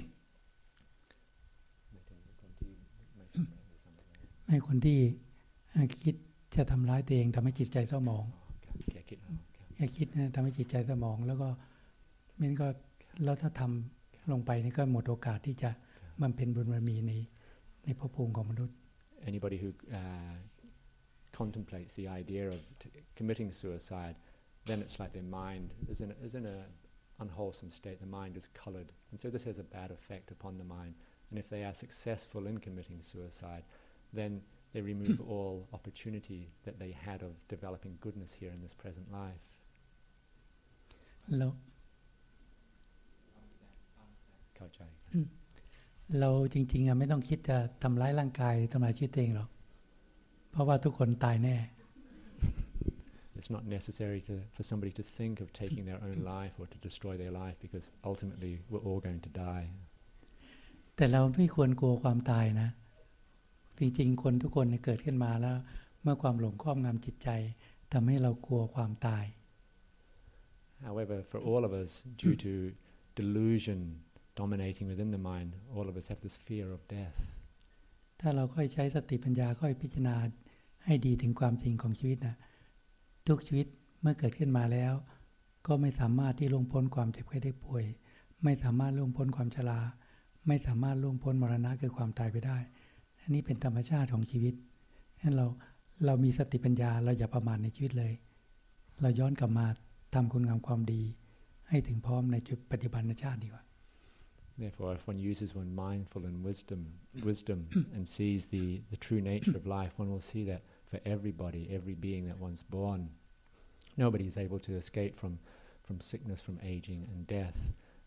ให้คนที่คิดจะทำร้ายตัวเองทำให้จิตใจเศร้าหมองแค่คิดนะทำให้จิตใจเศร้าหมองแล้วก็มันก็แล้วถ้าทำลงไปนี่ก็หมดโอกาสที่จะบำเพ็ญบุญบารมีในในภพภูมิของมนุษย์ Anybody who uh, contemplates the idea of t- committing suicide then it's like their mind is in a, is in a unwholesome state the mind is colored and so this has a bad effect upon the mind and if they are successful in committing suicide then they remove all opportunity that they had of developing goodness here in this present life เราเข้าใจเราจริงๆอ่ะไม่ต้องคิดจะทำร้ายร่างกายทำลายชีวิตตัวเองหรอกเพราะว่าทุกคนตายแน่ It's not necessary to, for somebody to think of taking their own life or to destroy their life because ultimately we're all going to die แต่เราไม่ควรกลัวความตายนะจริงๆคนทุกคนเกิดขึ้นมาแล้วเมื่อความหลงครอบงำจิตใจทำให้เรากลัวความตาย However, for all of us, due to delusion dominating within the mind, all of us have this fear of death. ถ้าเราค่อยใช้สติปัญญาค่อยพิจารณาให้ดีถึงความจริงของชีวิตนะทุกชีวิตเมื่อเกิดขึ้นมาแล้วก็ไม่สามารถที่ล่วงพ้นความเจ็บไข้ได้ป่วยไม่สามารถล่วงพ้นความชราไม่สามารถล่วงพ้นมรณะคือความตายไปได้อันนี้เป็นธรรมชาติของชีวิตงั้นเราเรามีสติปัญญาเราอย่าประมาทในชีวิตเลยเราย้อนกลับมาทำคุณงามความดีให้ถึงพร้อมในจุดปัจจุบันชาติดีกว่า Therefore, if one uses one mindful and wisdom, wisdom and sees the, the true nature of life, one will see that for everybody, every being that one's born, nobody is able to escape from, from sickness, from aging and death.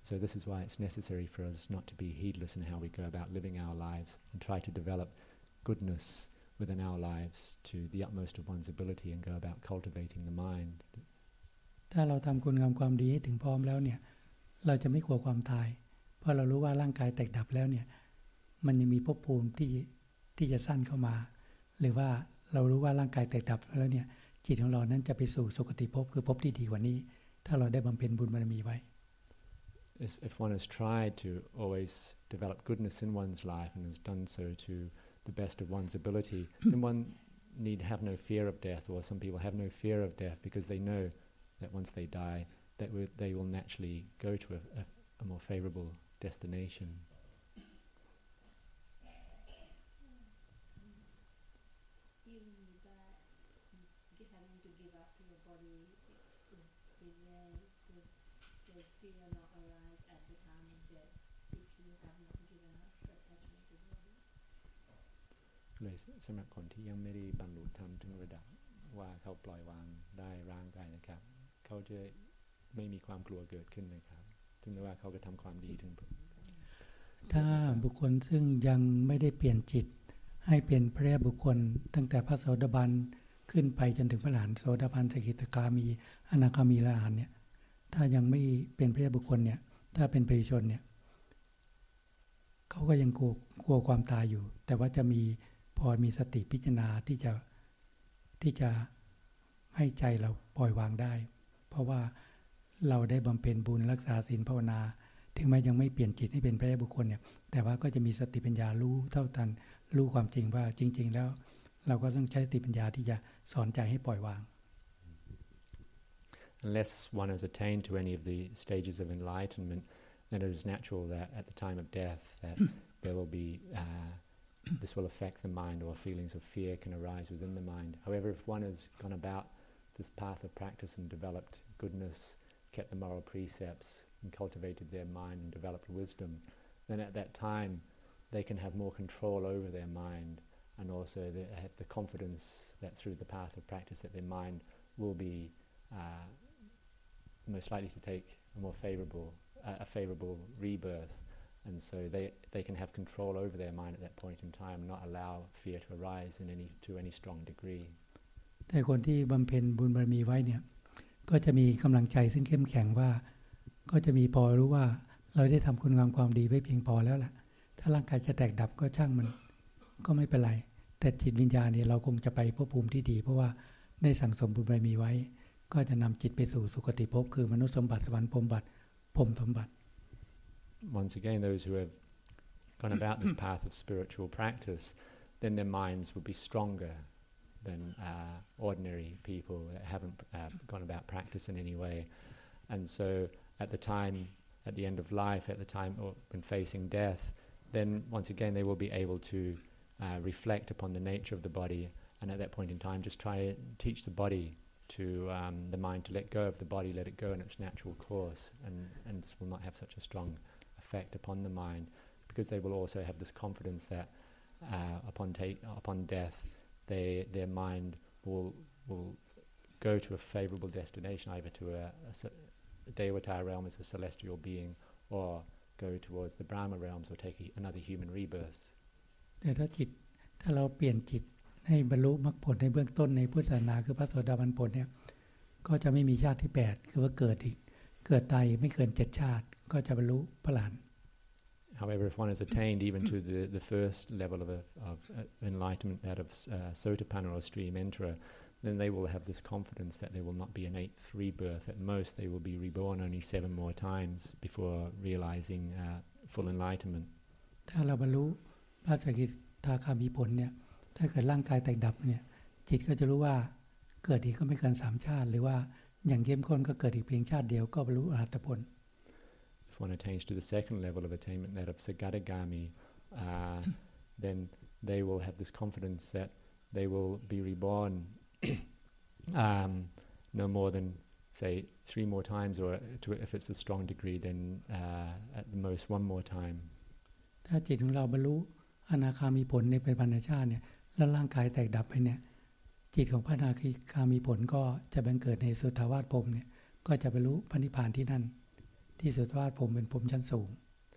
So this is why it's necessary for us not to be heedless in how we go about living our lives and try to develop goodness within our lives to the utmost of one's ability and go about cultivating the mind. ถ้าเราทำคุณงามความดีให้ถึงพร้อมแล้วเนี่ยเราจะไม่กลัวความตายเพราะเรารู้ว่าร่างกายแตกดับแล้วเนี่ยมันยังมีภพภูมิที่ที่จะสั้นเข้ามาหรือว่าเรารู้ว่าร่างกายแตกดับแล้วเนี่ยจิตของเรานั้นจะไปสู่สุคติภพคือภพที่ดีกว่านี้ถ้าเราได้บำเพ็ญบุญบารมีไว้ If one has tried to always develop goodness in one's life and has done so to the best of one's ability, then one need have no fear of death, or some people have no fear of death because they know that once they die, that they will naturally go to a, a, a more favorable destination. Fear not arise at the time of death if you have not given up attachment to the body. เลยสำหรับคนที่ยังไม่ได้บรรลุธรรมถึงระดับว่าเขาปล่อยวางได้ร่างกายนะครับเขาจะไม่มีความกลัวเกิดขึ้นนะครับถึงแม้ว่าเขาจะทำความดีถึงถ้าบุคคลซึ่งยังไม่ได้เปลี่ยนจิตให้เป็นพระอริยบุคคลตั้งแต่พระโสดาบันขึ้นไปจนถึงพระอรหันต์โสดาบันสกิทาคามีอนาคามีอรหันต์เนี่ยถ้ายังไม่เป็นพระอริยบุคคลเนี่ยถ้าเป็นปุถุชนเนี่ยเขาก็ยังกลัวกลัวความตายอยู่แต่ว่าจะมีพอมีสติพิจารณาที่จะที่จะให้ใจเราปล่อยวางได้เพราะว่าเราได้บำเพ็ญบุญรักษาศีลภาวนาถึงแม้ยังไม่เปลี่ยนจิตให้เป็นพระอริยบุคคลเนี่ยแต่ว่าก็จะมีสติปัญญารู้เท่าทันรู้ความจริงว่าจริงๆแล้วเราก็ต้องใช้สติปัญญาที่จะสอนใจให้ปล่อยวาง Unless one has attained to any of the stages of enlightenment, then it is natural that at the time of death that there will be, uh, this will affect the mind or feelings of fear can arise within the mind. However, if one has gone about this path of practice and developed goodness, kept the moral precepts and cultivated their mind and developed wisdom, then at that time they can have more control over their mind and also they have the confidence that through the path of practice that their mind will be uh, most likely to take a more favorable, uh, a favorable rebirth, and so they they can have control over their mind at that point in time, and not allow fear to arise in any to any strong degree. แต่คนที่บำเพ็ญบุญบารมีไว้เนี่ยก็จะมีกำลังใจซึ่งเข้มแข็งว่าก็จะมีพอรู้ว่าเราได้ทำคุณงามความดีไว้เพียงพอแล้วล่ะถ้าร่างกายจะแตกดับก็ช่างมันก็ไม่เป็นไรแต่จิตวิญญาณเนี่ยเราคงจะไปภพภูมิที่ดีเพราะว่าได้สั่งสมบุญบารมีไว้ก็จะนำจิตไปสู่สุคติภพคือมนุษย์สมบัติสวรรค์พรหมบัติพรหมสมบัติ Once again, those who have gone about this path of spiritual practice, then their minds will be stronger than uh, ordinary people that haven't uh, gone about practice in any way. And so at the time, at the end of life, at the time or when facing death, then once again they will be able to uh, reflect upon the nature of the body, and at that point in time just try to teach the body to um, the mind to let go of the body, let it go in its natural course, and, and this will not have such a strong effect upon the mind, because they will also have this confidence that uh, upon take, upon death, they, their mind will will go to a favorable destination, either to a, a, a Devata realm as a celestial being, or go towards the Brahma realms, or take a, another human rebirth. แต่ถ้าจิตถ้าเราเปลี่ยนจิตให้บรรลุมรรคผลในเบื้องต้นในพุทธศาสนาคือพระโสดาบันผลเนี่ยก็จะไม่มีชาติที่แปดคือว่าเกิดอีกเกิดตายไม่เกินเจ็ดชาติก็จะบรรลุพระอรหันต์ However, if one has attained even to the, the first level of, a, of uh, enlightenment, that of uh, Sotapanna or stream enterer, then they will have this confidence that there will not be an eighth rebirth. At most, they will be reborn only seven more times before realizing uh, full enlightenment. ถ้าเราบรรลุพระสกิทาคามีผลเนี่ยถ้าเกิดร่างกายแตกดับเนี่ยจิตก็จะรู้ว่าเกิดอีกก็ไม่เกินสามชาติหรือว่าอย่างเข้มข้นก็เกิดอีกเพียงชาติเดียวก็บรรลุอรหัตผล If one attains to the second level of attainment, that of Sagadagami, uh, then they will have this confidence that they will be reborn um, no more than, say, three more times, or to, if it's a strong degree, then uh, at the most one more time. ถ้าจิตของเราบรรลุอนาคามีผลในเป็นพันธชาติเนี่ยแล้วร่างกายแตกดับไปเนี่ยจิตของพระอนาคามีผลก็จะบังเกิดในสุทธาวาสพรหมเนี่ยก็จะบรรลุพระนิพพานที่นั่นที่สุดว่าผมเป็นผมชั้นสูง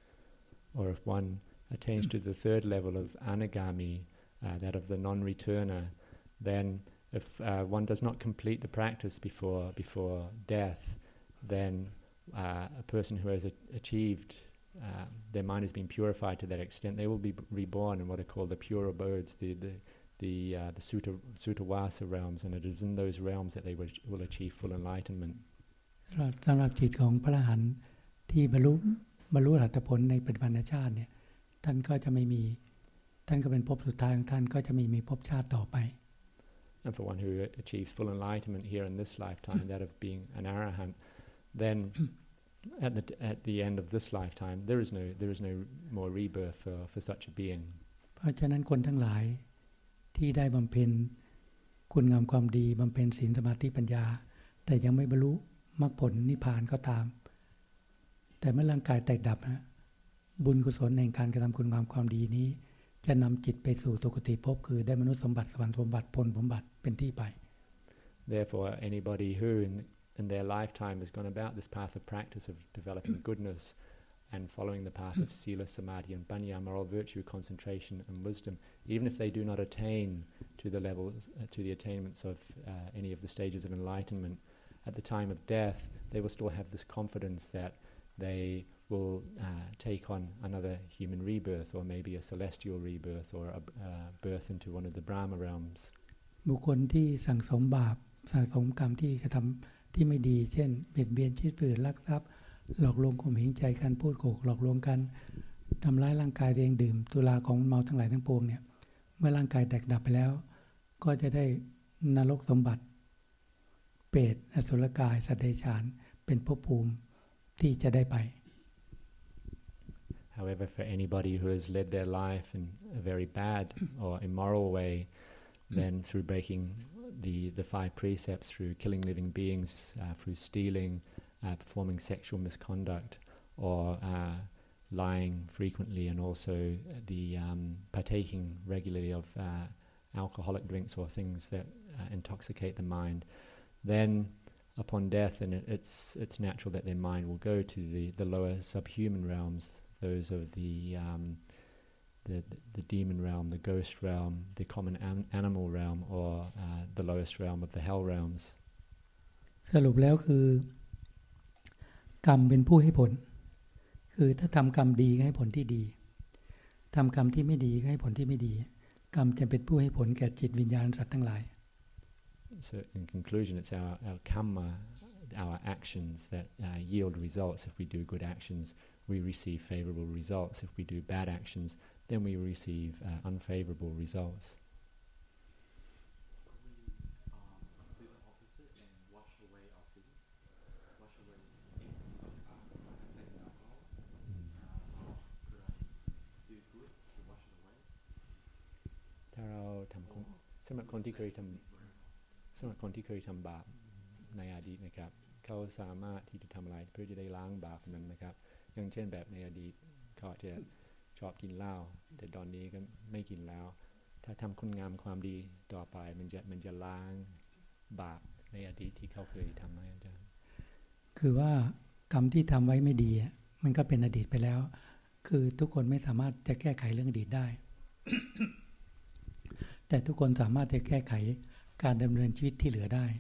Or if one attains to the third level of anagami, uh, that of the non-returner, then if uh, one does not complete the practice before before death, then uh, a person who has a- achieved, uh, their mind has been purified to that extent, they will be b- reborn in what are called the pure abodes, the the the, uh, the sutta, Suttavasa realms, and it is in those realms that they will, will achieve full enlightenment. สำหรับจิตของพระอรหันต์ที่บรรลุบรรลุอรหัตผลในปัจจุบันชาติเนี่ยท่านก็จะไม่มีท่านก็เป็นภพสุดท้ายของท่านก็จะไม่มีภพชาติต่อไป And for one who achieves full enlightenment here in this lifetime, that of being an arahant, then at the at the end of this lifetime, there is no there is no more rebirth for, for such a being. เพราะฉะนั้นคนทั้งหลายที่ได้บำเพ็ญคุณงามความดีบำเพ็ญศีลสมาธิปัญญาแต่ยังไม่บรรลุมรรคผลนิพพานก็ตามแต่เมื่อร่างกายแตกดับนะบุญกุศลแห่งการกระทำคุณงามความดีนี้จะนำจิตไปสู่สุคติภพคือได้มนุษย์สมบัติสวรรค์สมบัติพรหมสมบัติเป็นที่ไป Therefore, anybody who in, in their lifetime has gone about this path of practice of developing goodness and following the path of sila, samadhi and panya, moral virtue, concentration and wisdom, even if they do not attain to the levels, uh, to the attainments of uh, any of the stages of enlightenment, at the time of death, they will still have this confidence that they will uh, take on another human rebirth, or maybe a celestial rebirth, or a uh, birth into one of the Brahma realms. บุคคลที่สั่งสมบาปสั่งสมกรรมที่กระทำที่ไม่ดีเช่นเบียดเบียนชีวิตผู้อื่นลักทรัพย์หลอกลวงข่มเหงใจกันพูดโกหกหลอกลวงกันทำร้ายร่างกายตัวเองดื่มตุลาของเมาทั้งหลายทั้งปวงเนี่ยเมื่อร่างกายแตกดับไปแล้วก็จะได้นรกสมบัติเปรตอสุรกายสัตว์เดรัจฉานเป็นภพภูมิที่จะได้ไป However, for anybody who has led their life in a very bad or immoral way, then through breaking the, the five precepts, through killing living beings, uh, through stealing, uh, performing sexual misconduct, or uh, lying frequently, and also the um, partaking regularly of uh, alcoholic drinks or things that uh, intoxicate the mind, then upon death, and it, it's it's natural that their mind will go to the, the lower subhuman realms, those of the, um, the the the demon realm, the ghost realm, the common an- animal realm, or uh, the lowest realm of the hell realms. สรุปแล้วคือกรรมเป็นผู้ให้ผลคือถ้าทำกรรมดีก็ให้ผลที่ดีทำกรรมที่ไม่ดีก็ให้ผลที่ไม่ดีกรรมจะเป็นผู้ให้ผลแก่จิตวิญญาณสัตว์ทั้งหลาย So in conclusion, it's our, our karma, our actions that uh, yield results. If we do good actions, we receive favorable results. If we do bad actions, then we receive uh, unfavorable results. Um, do the opposite and wash away our sins. Wash away. Uh, I take alcohol. Uh, how could I do good to wash it away? ถ้าเราทำคนสำหรับคนที่เคยทำสำหรับคนที่เคยทำบาปในอดีตนะครับเขาสามารถที่จะทำอะไรเพื่อจะได้ล้างบาปนั้นนะครับอย่างเช่นแบบในอดีตเขาอาจจะชอบกินเหล้าแต่ตอนนี้ก็ไม่กินแล้วถ้าทำคุณงามความดีต่อไปมันจะมันจะล้างบาปในอดีตที่เขาเคยทำให้อาจารย์คือว่ากรรมที่ทำไว้ไม่ดีมันก็เป็นอดีตไปแล้วคือทุกคนไม่สามารถจะแก้ไขเรื่องอดีตได้ แต่ทุกคนสามารถจะแก้ไขการดำเนินชีวิตที่เหลือได้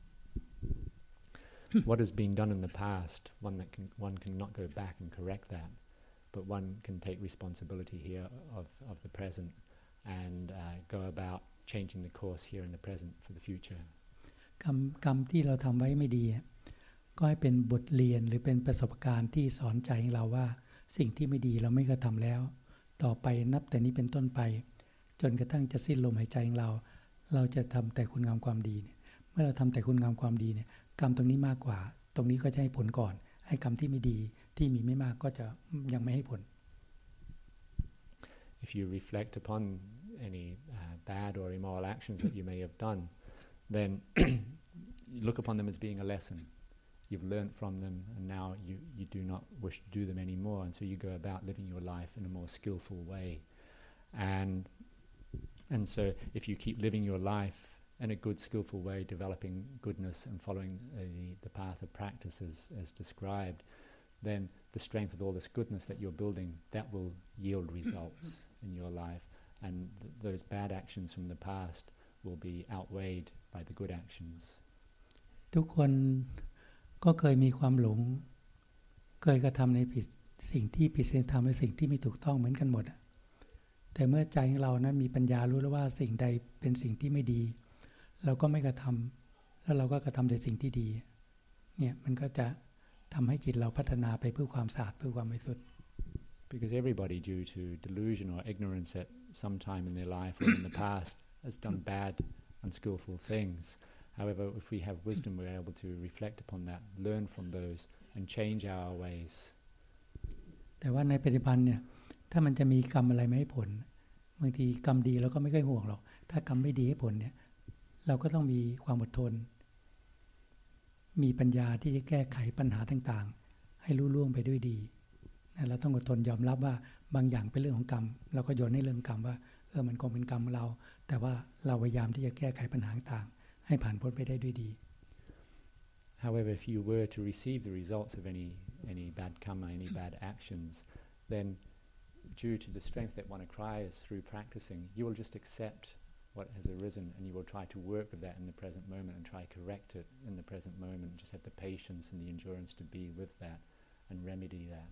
What has been done in the past, one that can one cannot go back and correct that, but one can take responsibility here of of the present and uh, go about changing the course here in the present for the future. กรรมกรรมที่เราทำไว้ไม่ดีก็ให้เป็นบทเรียนหรือเป็นประสบการณ์ที่สอนใจของเราว่าสิ่งที่ไม่ดีเราไม่กระทำแล้วต่อไปนับแต่นี้เป็นต้นไปจนกระทั่งจะสิ้นลมหายใจของเราเราจะทำแต่คุณงามความดีเนี่ยเมื่อเราทำแต่คุณงามความดีเนี่ยกรรมตรงนี้มากกว่าตรงนี้ก็จะให้ผลก่อนให้กรรมที่ไม่ดีที่มีไม่มากก็จะยังไม่ให้ผล If you reflect upon any uh, bad or immoral actions that you may have done, then look upon them as being a lesson. You've learned from them, and now you, you do not wish to do them anymore, and so you go about living your life in a more skillful way. And and so if you keep living your life in a good, skillful way, developing goodness and following uh, the, the path of practice as, as described, then the strength of all this goodness that you're building, that will yield results in your life. And th- those bad actions from the past will be outweighed by the good actions. ทุกคนก็เคยมีความหลงเคยกระทำในผิดสิ่งที่ผิดศีลธรรมและสิ่งที่ไม่ถูกต้องเหมือนกันหมดแต่เมื่อใจของเรานั้นมีปัญญารู้แล้วว่าสิ่งใดเป็นสิ่งที่ไม่ดีเราก็ไม่กระทำแล้วเราก็กระทำแต่สิ่งที่ดีเนี่ยมันก็จะทำให้จิตเราพัฒนาไปเพื่อความสะอาดเพื่อความบริสุทธิ์ Because everybody, due to delusion or ignorance at some time in their life or in the past, has done bad, unskillful things. However, if we have wisdom, we're able to reflect upon that, learn from those, and change our ways. แต่ว่าในปัจจุบันเนี่ยถ้ามันจะมีกรรมอะไรไม่ให้ผลบางทีกรรมดีเราก็ไม่ค่อยห่วงหรอกถ้ากรรมไม่ดีให้ผลเนี่ยเราก็ต้องมีความอดทนมีปัญญาที่จะแก้ไขปัญหาต่างๆให้รุ่ล่วงไปด้วยดีนะเราต้องอดทนยอมรับว่าบางอย่างเป็นเรื่องของกรรมเราก็โยนให้เรื่องกรรมว่าเออมันคงเป็นกรรมของเราแต่ว่าเราพยายามที่จะแก้ไขปัญหาต่างๆให้ผ่านพ้นไปได้ด้วยดี However, if you were to receive the results of any any bad karma, any bad actions, then due to the strength that one acquires through practicing, you will just accept what has arisen and you will try to work with that in the present moment and try to correct it in the present moment. Just have the patience and the endurance to be with that and remedy that.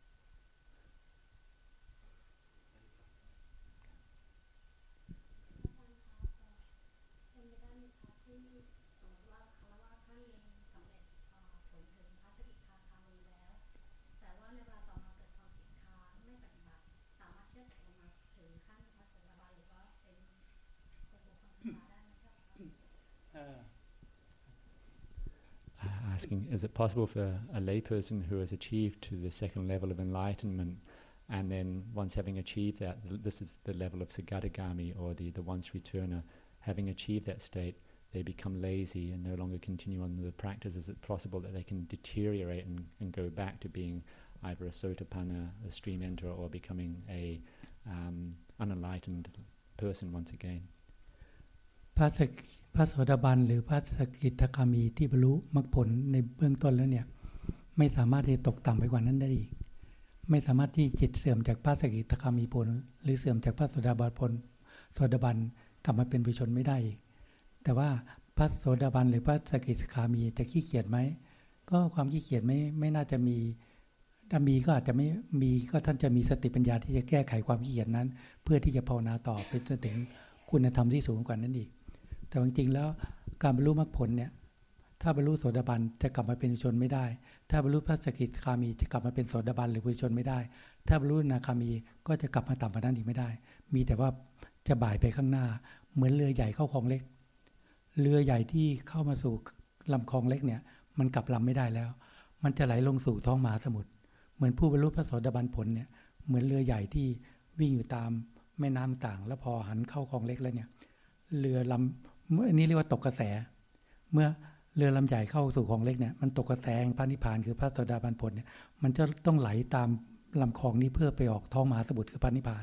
อ Asking, is it possible for a layperson who has achieved to the second level of enlightenment, and then once having achieved that, this is the level of Sagadagami or the, the once returner, having achieved that state, they become lazy and no longer continue on the practice? Is it possible that they can deteriorate and, and go back to being either a Sotapanna, a stream enterer, or becoming a um, unenlightened person once again? พระสกพระโสดาบันหรือพระสกิทาคามีที่บรรลุมรรคผลในเบื้องต้นแล้วเนี่ยไม่สามารถที่จะตกต่ำไปกว่านั้นได้อีกไม่สามารถที่จิตเสื่อมจากพระสกิทาคามีผลหรือเสื่อมจากพระโสดาบันผลโสดาบันกลับมาเป็นปุถุชนไม่ได้อีกแต่ว่าพระโสดาบันหรือพระสกิทาคามีจะขี้เกียจไหมก็ความขี้เกียจไม่ไม่น่าจะมีถ้ามีก็อาจจะไม่มีก็ท่านจะมีสติปัญญาที่จะแก้ไขความขี้เกียจนั้นเพื่อที่จะภาวนาต่อไปจนถึงคุณธรรมที่สูงกว่านั้นอีกแต่จริงๆแล้วการบรรลุมรรคผลเนี่ยถ้าบรรลุโสดาบันจะกลับมาเป็นปุถุชนไม่ได้ถ้าบรรลุพระสกิทาคามีจะกลับมาเป็นโสดาบันหรือปุถุชนไม่ได้ถ้าบรรลุอนาคามีก็จะกลับมาต่ำกว่านั้นอีกไม่ได้มีแต่ว่าจะบ่ายไปข้างหน้าเหมือนเรือใหญ่เข้าคลองเล็กเรือใหญ่ที่เข้ามาสู่ลำคลองเล็กเนี่ยมันกลับลำไม่ได้แล้วมันจะไหลลงสู่ท้องมหาสมุทรเหมือนผู้บรรลุพระโสดาบันผลเนี่ยเหมือนเรือใหญ่ที่วิ่งอยู่ตามแม่น้ำต่างแล้วพอหันเข้าคลองเล็กแล้วเนี่ยเรือลำอันนี้เรียกว่าตกกระแสเมื่อเรือลำใหญ่เข้าสู่คลองเล็กเนี่ยมันตกกระแสพระนิพพานคือพระโสดาบันผลเนี่ยมันจะต้องไหลตามลำคลองนี้เพื่อไปออกท้องมหาสมุทรคือพระนิพพาน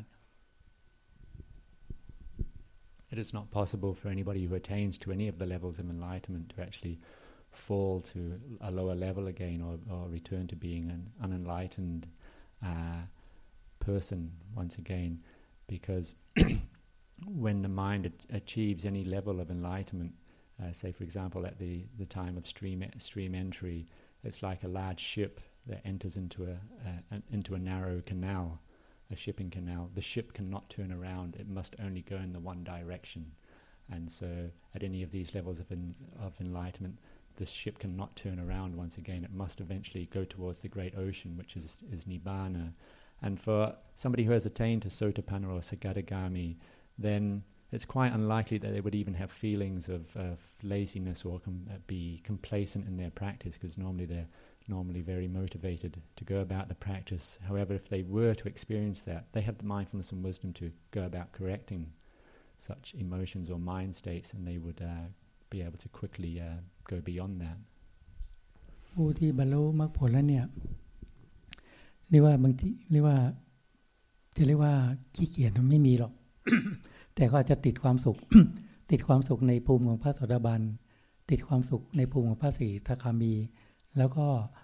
It is not possible for anybody who attains to any of the levels of enlightenment to actually fall to a lower level again or, or return to being an unenlightened uh, person once again, because when the mind a- achieves any level of enlightenment, uh, say for example at the, the time of stream stream entry, it's like a large ship that enters into a, a an, into a narrow canal, a shipping canal. The ship cannot turn around; it must only go in the one direction. And so, at any of these levels of en- of enlightenment, the ship cannot turn around once again. It must eventually go towards the great ocean, which is is nibbana. And for somebody who has attained to Sotapanna or Sagadagami, then it's quite unlikely that they would even have feelings of, of laziness or com- uh, be complacent in their practice, because normally they're normally very motivated to go about the practice. However, if they were to experience that, they have the mindfulness and wisdom to go about correcting such emotions or mind states, and they would uh, be able to quickly uh, go beyond that. ผู้ที่บรรลุมรรคผลแล้วเนี่ยเรียกว่าบางทีเรียกว่าจะเรียกว่าขี้เกียจมันไม่มีหรอก แต่ก็อาจจะติดความสุข ติดความสุขในภูมิของพระโสดาบันติดความสุขในภูมิของพระสกิทาคามีแล้วก็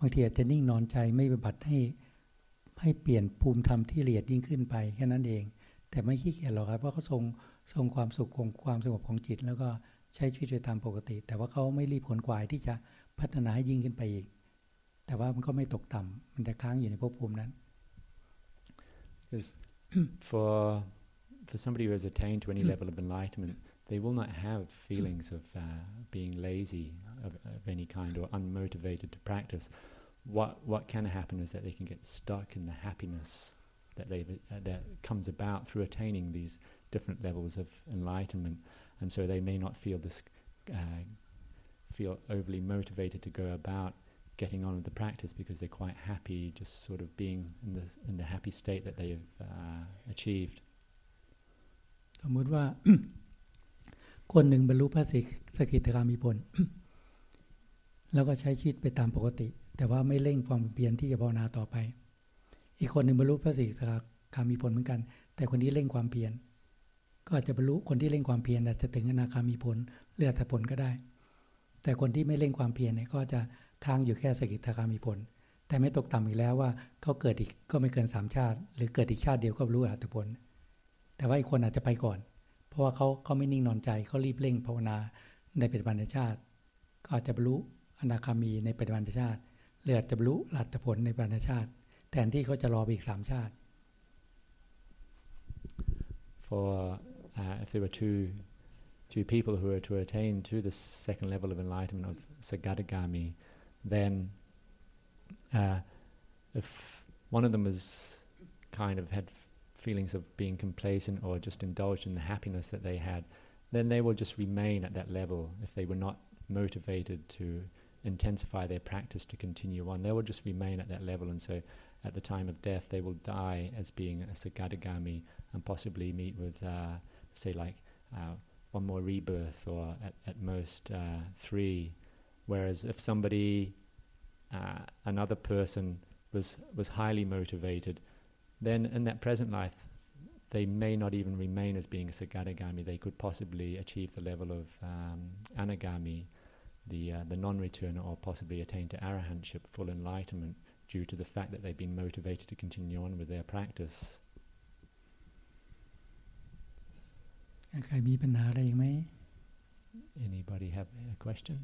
บางทีอาจจะนิ่งนอนใจไม่ปฏิบัติให้ให้เปลี่ยนภูมิธรรมที่ละเอียดยิ่งขึ้นไปแค่นั้นเองแต่ไม่ขี้เกียจหรอกครับเพราะเขาทรงทรงความสุขของความสงบของจิตแล้วก็ใช้ชีวิตไปตามปกติแต่ว่าเขาไม่รีบขวนขวายที่จะพัฒนาให้ยิ่งขึ้นไปอีกแต่ว่ามันก็ไม่ตกต่ำมันจะค้างอยู่ในภพภูมินั้น Because for for somebody who has attained to any level of enlightenment, they will not have feelings of uh, being lazy of, of any kind or unmotivated to practice. What what can happen is that they can get stuck in the happiness that they uh, that comes about through attaining these different levels of enlightenment, and so they may not feel this uh, feel overly motivated to go about getting on with the practice because they're quite happy just sort of being in the in the happy state that they have uh, achieved. สมมุติว่า คนหนึ่งบรรลุพระสกิทาคามีผล แล้วก็ใช้ชีวิตไปตามปกติแต่ว่าไม่เร่งความเพียรที่จะภาวนาต่อไปอีกคนหนึ่งบรรลุพระสกิทาคามีผลเหมือนกันแต่คนที่เร่งความเพียรก็อาจจะบรรลุคนที่เร่งความเพียรอาจจะถึงอนาคามีผลหรืออรหัตผลก็ได้แต่คนที่ไม่เร่งความเพียรเนี่ยก็จะค้างอยู่แค่สกิทาคามีผลแต่ไม่ตกต่ำอีกแล้วว่าเขาเกิดอีกก็ไม่เกินสามชาติหรือเกิดอีกชาติเดียวก็บรรลุอรหัตผลแต่ว่าอีกคนอาจจะไปก่อนเพราะว่าเขาเขาไม่นิ่งนอนใจเขารีบเร่งภาวนาในปัจจุบันชาติก็อาจจะบรรลุอนาคามีในปัจจุบันชาติหรืออาจจะบรรลุอรหัตผลในปัจจุบันชาติแทนที่เขาจะรอไปอีกสามชาติ For uh, if there were two two people who were to attain to the second level of enlightenment of Sagadagami, then uh, if one of them was kind of had feelings of being complacent or just indulged in the happiness that they had, then they will just remain at that level. If they were not motivated to intensify their practice to continue on, they will just remain at that level, and so at the time of death they will die as being a Sagadagami and possibly meet with uh, say like uh, one more rebirth or at, at most uh, three, whereas if somebody uh, another person was was highly motivated, then in that present life they may not even remain as being a Sagadagami. They could possibly achieve the level of um, Anagami, the uh, the non-returner, or possibly attain to arahantship, full enlightenment, due to the fact that they've been motivated to continue on with their practice. ใครมีปัญหาอะไรอีกไหม Anybody have a question?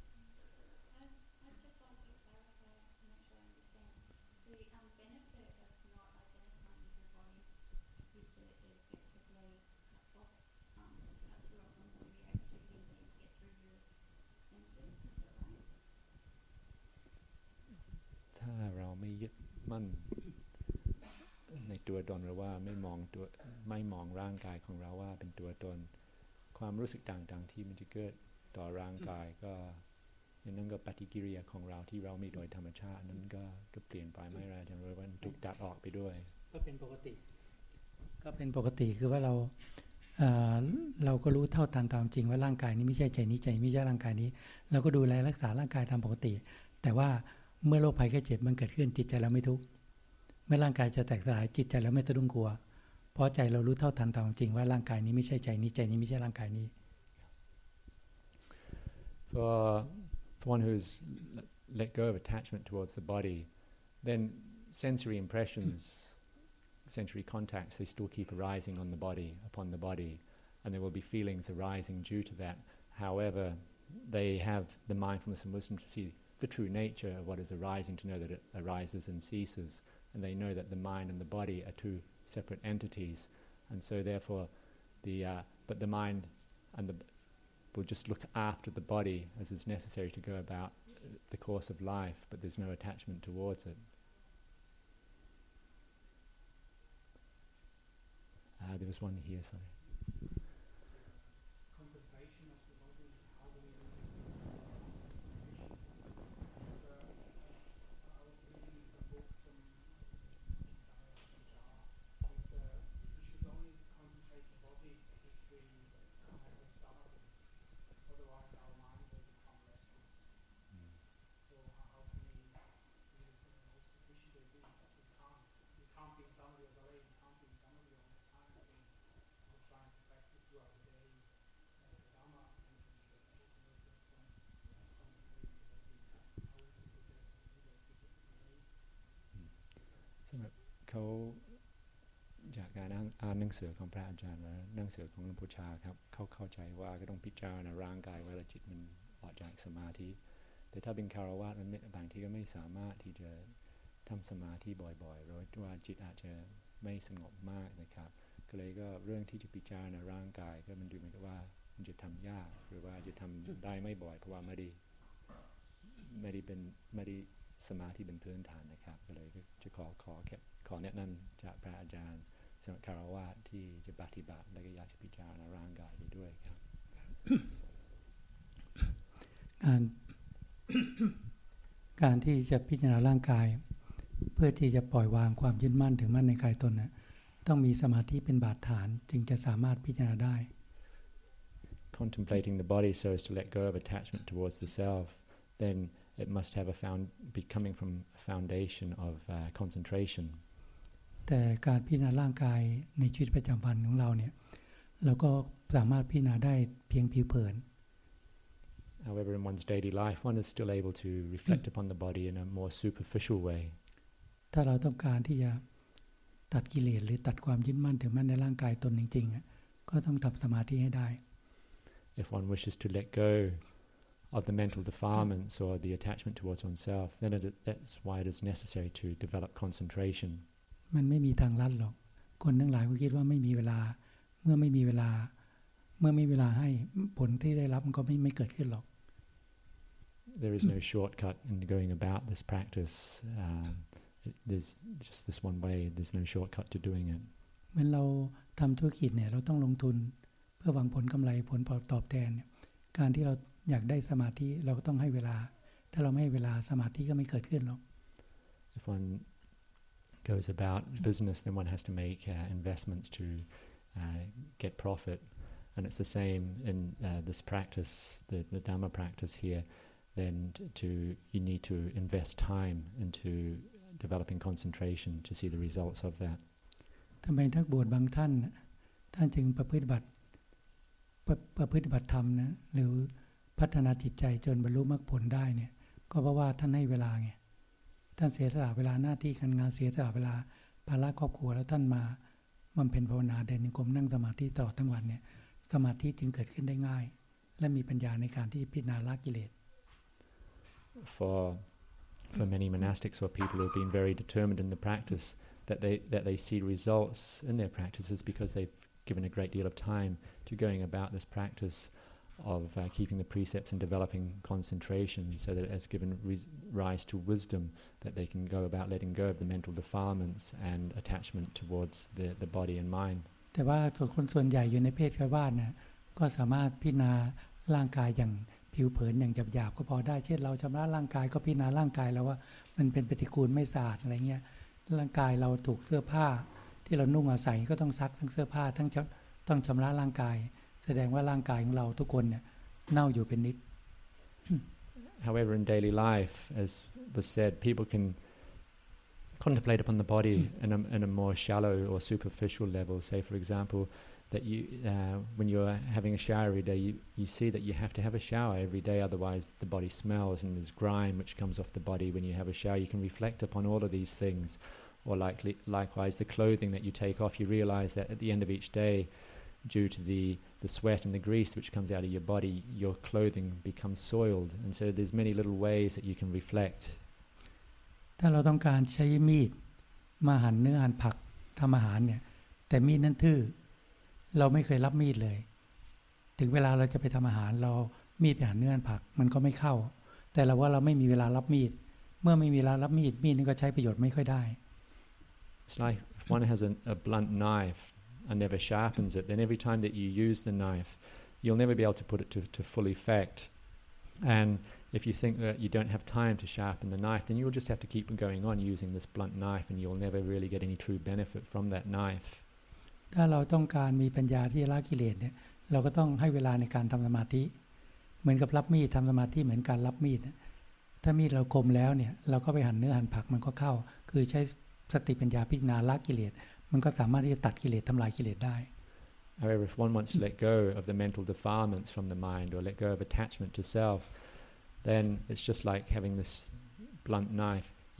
ถ้าเราไม่ยึดมั่นในตัวตนหรือว่าไม่มองตัวไม่มองร่างกายของเราว่าเป็นตัวตนความรู้สึกต่างๆที่มันจะเกิดต่อร่างกายก็นั่นก็ปฏิกิริยาของเราที่เรามีโดยธรรมชาตินั้นก็ก็เปลี่ยนไปไม่ไรจังเลยว่าถูกตัดออกไปด้วยก็เป็นปกติก็เป็นปกติคือว่าเราเอ่อเราก็รู้เท่าทันตามจริงว่าร่างกายนี้ไม่ใช่ใจนี้ใจไม่ใช่ร่างกายนี้เราก็ดูแลรักษาร่างกายตามปกติแต่ว่าเมื่อโรคภัยแค่เจ็บมันเกิดขึ้นจิตใจเราไม่ทุกข์เมื่อร่างกายจะแตกสลายจิตใจเราไม่สะดุ้งกลัวเพราะใจเรารู้เท่าทันตามจริงว่าร่างกายนี้ไม่ใช่ใจนี้ใจนี้ไม่ใช่ร่างกายนี้ For for one who's let go of attachment towards the body, then sensory impressions, sensory contacts, they still keep arising on the body, upon the body, and there will be feelings arising due to that. However, they have the mindfulness and wisdom to see the true nature of what is arising, to know that it arises and ceases, and they know that the mind and the body are two separate entities, and so therefore the uh, but the mind and the will just look after the body as is necessary to go about the course of life, but there's no attachment towards it. Uh, there was one here, sorry. Contemplation of the body, how do we do this? I was reading some books from with uh, we should only concentrate the body if we come out of stomach. Otherwise our mind will become restless. Mm. So how, how can we use the most efficient way to do it? But we can't. We can't be in somebody else already. We can't be in somebody all the time. So we'll try เขาจากการอ่านอ่านหนังสือของพระอาจารย์และหนังสือของหลวงปู่ชาครับเขาเข้าใจว่าก็ต้องพิจารณาร่างกายเวลาจิตมันออกจากสมาธิแต่ถ้าเป็นคารวะมันบางทีก็ไม่สามารถที่จะทำสมาธิบ่อยๆหรือว่าจิตอาจจะไม่สงบมากนะครับก็เลยก็เรื่องที่จะพิจารณาร่างกายก็มันดูเหมือนกับว่ามันจะทำยากหรือว่าจะทำได้ไม่บ่อยเพราะว่าไม่ได้ไม่ได้เป็นไม่ได้สมาธิเป็นพื้นฐานนะครับก็เลยจะขอขอขอแนะนำจากพระอาจารย์สำหรับคารวะที่จะปฏิบัติและก็อยากจะพิจารณาร่างกายไปด้วยครับการ การที่จะพิจารณาร่างกายเพื่อที่จะปล่อยวางความยึดมั่นถือมั่นในกายตนนะต้องมีสมาธิเป็นบาดฐานจึงจะสามารถพิจารณาได้ Contemplating the body so as to let go of attachment towards the self, then it must have a found be coming from a foundation of uh, concentration. แต่การพิจารณาร่างกายในชีวิตประจำวันของเราเนี่ยเราก็สามารถพิจารณาได้เพียงผิวเผิน However, in one's daily life, one is still able to reflect upon the body in a more superficial way. ถ้าเราต้องการที่จะตัดกิเลสหรือตัดความยึดมั่นถือมั่นในร่างกายตนจริงๆก็ต้องทำสมาธิให้ได้ If one wishes to let go of the mental defilements or the attachment towards oneself, then it, that's why it is necessary to develop concentration. มันไม่มีทางลัดหรอกคนทั้งหลายก็คิดว่าไม่มีเวลาเมื่อไม่มีเวลาเมื่อไม่มีเวลาให้ผลที่ได้รับมันก็ไม่ไม่เกิดขึ้นหรอก There is no shortcut in going about this practice. Um, it, there's just this one way. There's no shortcut to doing it. เหมือนเราทำธุรกิจเนี่ยเราต้องลงทุนเพื่อหวังผลกำไรผลตอบแทนเนี่ยการที่เราอยากได้สมาธิเราก็ต้องให้เวลาถ้าเราไม่ให้เวลาสมาธิก็ไม่เกิดขึ้นหรอก If one goes about business, then one has to make uh, investments to uh, get profit, and it's the same in uh, this practice, the, the Dhamma practice here. Then to you need to invest time into developing concentration to see the results of that. ทำไมนักบวชบางท่านท่านจึงประพฤติบัติประประพฤติบัติธรรมนะหรือพัฒนาจิตใจจนบรรลุมรรคผลได้เนี่ยก็เพราะว่าท่านให้เวลาไงท่านเสียสละเวลาหน้าที่การงานเสียสละเวลาภาระครอบครัวแล้วท่านมาบำเพ็ญภาวนาเดินจงกรมนั่งสมาธิตลอดทั้งวันเนี่ยสมาธิจึงเกิดขึ้นได้ง่ายและมีปัญญาในการที่พิจารณาละกิเลส For for many monastics or people who have been very determined in the practice, that they that they see results in their practices because they've given a great deal of time to going about this practice of uh, keeping the precepts and developing concentration, so that it has given res- rise to wisdom that they can go about letting go of the mental defilements and attachment towards the the body and mind. แต่ว่าส่วนคนส่วนใหญ่อยู่ในเพศฆราวาสนะก็สามารถพิจารณาร่างกายอย่างผิวเผินอย่างหยาบๆก็พอได้เช่นเราชำระร่างกายก็พิจารณาร่างกายแล้วว่ามันเป็นปฏิกูลไม่สะอาดอะไรเงี้ยร่างกายเราถูกเสื้อผ้าที่เรานุ่งอาศัยก็ต้องซักทั้งเสื้อผ้าทั้งต้องชำระร่างกายแสดงว่าร่างกายของเราทุกคนเนี่ยเน่าอยู่เป็นนิด However, in daily life, as was said, people can contemplate upon the body in a, in a more shallow or superficial level. Say, for example, that you, uh, when you're having a shower every day, you, you see that you have to have a shower every day, otherwise the body smells and there's grime which comes off the body when you have a shower. You can reflect upon all of these things. Or likely, likewise, the clothing that you take off, you realize that at the end of each day, due to the, the sweat and the grease which comes out of your body, your clothing becomes soiled. And so there's many little ways that you can reflect. ถ้าเราต้องการใช้มีดมาหั่นเนื้อหั่นผักทำอาหารเนี่ยแต่มีดนั้นทื่อเราไม่เคยรับมีดเลยถึงเวลาเราจะไปทำอาหารเรามีดไปหั่นเนื้อหั่นผักมันก็ไม่เข้าแต่เราว่าเราไม่มีเวลารับมีดเมื่อไม่มีเวลารับมีดมีดนี่ก็ใช้ประโยชน์ไม่ค่อยได้ It's like if one has a, a blunt knife and never sharpens it, then every time that you use the knife, you'll never be able to put it to, to full effect. And if you think that you don't have time to sharpen the knife, then you'll just have to keep going on using this blunt knife, and you'll never really get any true benefit from that knife. ถ้าเราต้องการมีปัญญาที่ละกิเลสเนี่ยเราก็ต้องให้เวลาในการทำสมาธิเหมือนกับรับมีดทำสมาธิเหมือนการรับมีดถ้ามีดเราคมแล้วเนี่ยเราก็ไปหั่นเนื้อหั่นผักมันก็เข้าคือใช้สติปัญญาพิจารณาละกิเลสมันก็สามารถที่จะตัดกิเลสทำลายกิเลสได้ However, if one wants to let go of the mental defilements from the mind or let go of attachment to self, then it's just like having this blunt knife.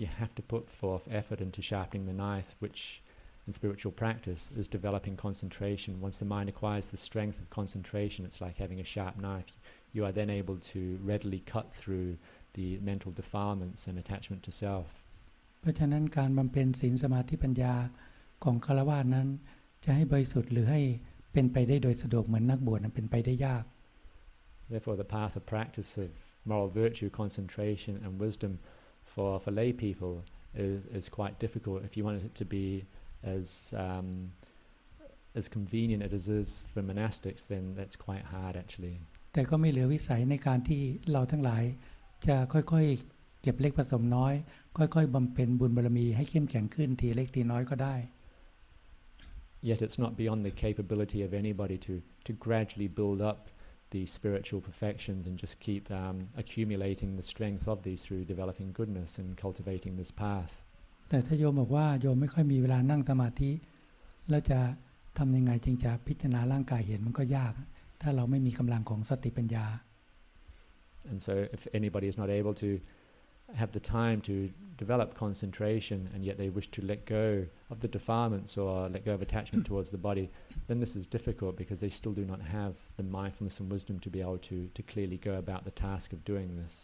you have to put forth effort into sharpening the knife, which in spiritual practice is developing concentration. Once the mind acquires the strength of concentration, it's like having a sharp knife. You are then able to readily cut through the mental defilements and attachment to self. เพราะฉะนั้นการบำเพ็ญศีลสมาธิปัญญาของฆราวาสนั้นจะให้บริสุทธิ์หรือให้เป็นไปได้โดยสะดวกเหมือนนักบวชนั้นเป็นไปได้ยาก Therefore, the path of practice of moral virtue, concentration, and wisdom for for lay people is is quite difficult. If you want it to be as um, as convenient as it is for monastics, then that's quite hard actually. แต่ก็ไม่เหลือวิสัยในการที่เราทั้งหลายจะค่อยๆเก็บเล็กผสมน้อยค่อยๆบำเพ็ญบุญบารมีให้เข้มแข็งขึ้นทีเล็กทีน้อยก็ได้ Yet it's not beyond the capability of anybody to to gradually build up the spiritual perfections and just keep um, accumulating the strength of these through developing goodness and cultivating this path. แต่ถ้าโยมบอกว่าโยมไม่ค่อยมีเวลานั่งสมาธิแล้วจะทำยังไงจึงจะพิจารณาร่างกายเห็นมันก็ยากถ้าเราไม่มีกำลังของสติปัญญา And so if anybody is not able to have the time to develop concentration and yet they wish to let go of the defilements or let go of attachment towards the body, then this is difficult because they still do not have the mindfulness and wisdom to be able to, to clearly go about the task of doing this.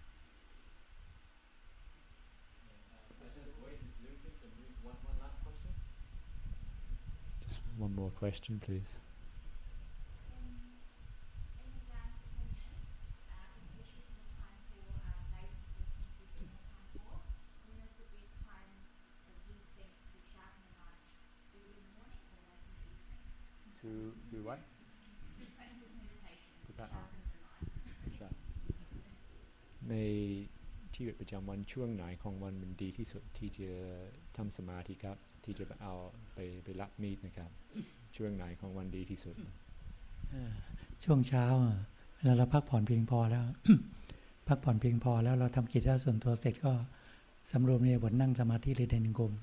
Just one more question, please. To do what? To practice meditation. ในชีวิตประจำวันช่วงไหนของวันมันดีที่สุดที่จะทำสมาธิครับที่จะเอาไปไปรับมีดนะครับช่วงไหนของวันดีที่สุดช่วงเช้าเวลาเราพักผ่อนเพียงพอแล้ว พักผ่อนเพียงพอแล้วเราทำกิจวัตรส่วนตัวเสร็จก็สำรวมในบทนั่งสมาธิหรือเดินจงกรม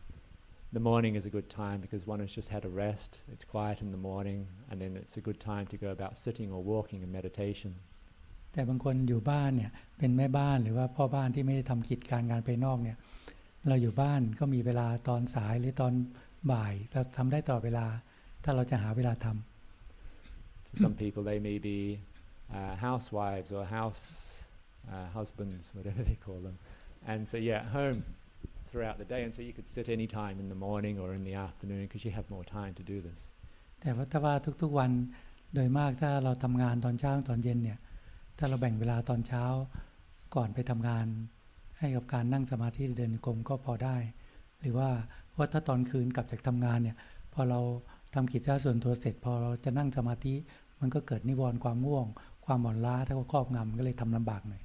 The morning is a good time because one has just had a rest. It's quiet in the morning, and then it's a good time to go about sitting or walking in meditation. แต่บางคนอยู่บ้านเนี่ยเป็นแม่บ้านหรือว่าพ่อบ้านที่ไม่ได้ทำกิจการงานภายนอกเนี่ยเราอยู่บ้านก็มีเวลาตอนสายหรือตอนบ่ายเราทำได้ตลอดเวลาถ้าเราจะหาเวลาทำ For some people, they may be uh, housewives or house uh, husbands, whatever they call them, and so yeah, at home.throughout the day, and so you could sit any time in the morning or in the afternoon because you have more time to do this. แต่ว่าถ้าว่าทุกๆวันโดยมากถ้าเราทำงานตอนเช้าตอนเย็นเนี่ยถ้าเราแบ่งเวลาตอนเช้าก่อนไปทำงานให้กับการนั่งสมาธิเดินจงกรมก็พอได้หรือว่าว่าถ้าตอนคืนกลับจากทำงานเนี่ยพอเราทำกิจวัตรส่วนตัวเสร็จพอเราจะนั่งสมาธิมันก็เกิดนิวรณ์ความง่วงความอ่อนล้าถ้าว่าครอบงำก็เลยทำลำบากหน่อย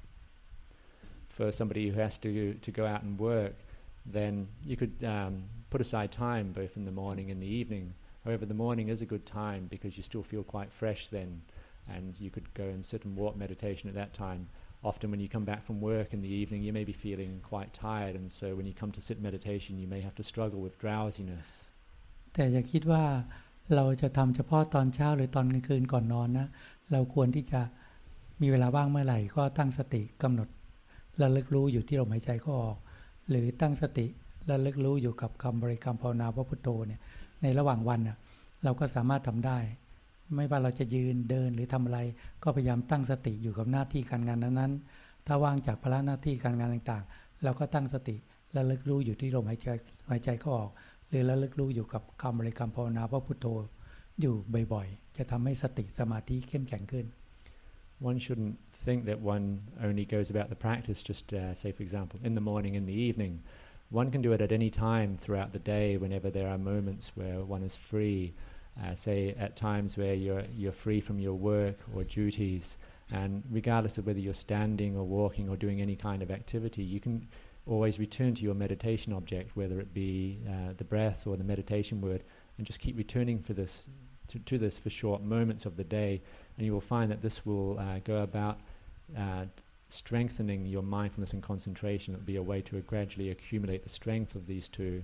For somebody who has to to go out and work.Then you could um, put aside time both in the morning and the evening. However, the morning is a good time because you still feel quite fresh then, and you could go and sit and walk meditation at that time. Often when you come back from work in the evening, you may be feeling quite tired, and so when you come to sit meditation, you may have to struggle with drowsiness. แต่อย่าคิดว่าเราจะทำเฉพาะตอนเช้าหรือตอนกลางคืนก่อนนอนนะเราควรที่จะมีเวลาว่างเมื่อไหร่ก็ตั้งสติกำหนดระลึกรู้อยู่ที่ลมหายใจเข้าออกหรือตั้งสติระลึกรู้อยู่กับคำบริกรรมภาวนาพระพุทโธเนี่ยในระหว่างวันน่ะเราก็สามารถทำได้ไม่ว่าเราจะยืนเดินหรือทำอะไรก็พยายามตั้งสติอยู่กับหน้าที่การงานนั้นๆถ้าว่างจากภาระหน้าที่การงานต่างๆเราก็ตั้งสติระลึกรู้อยู่ที่ลมหายใจหายใจเข้าออกหรือระลึกรู้อยู่กับคำบริกรรมภาวนาพระพุทโธอยู่บ่อยๆจะทำให้สติสมาธิเข้มแข็งขึ้น One shouldn't think that one only goes about the practice just, uh, say for example, in the morning and the evening. One can do it at any time throughout the day whenever there are moments where one is free, uh, say at times where you're, you're free from your work or duties, and regardless of whether you're standing or walking or doing any kind of activity, you can always return to your meditation object, whether it be uh, the breath or the meditation word, and just keep returning for this To, to this for short moments of the day, and you will find that this will uh, go about uh, strengthening your mindfulness and concentration. It will be a way to uh, gradually accumulate the strength of these two.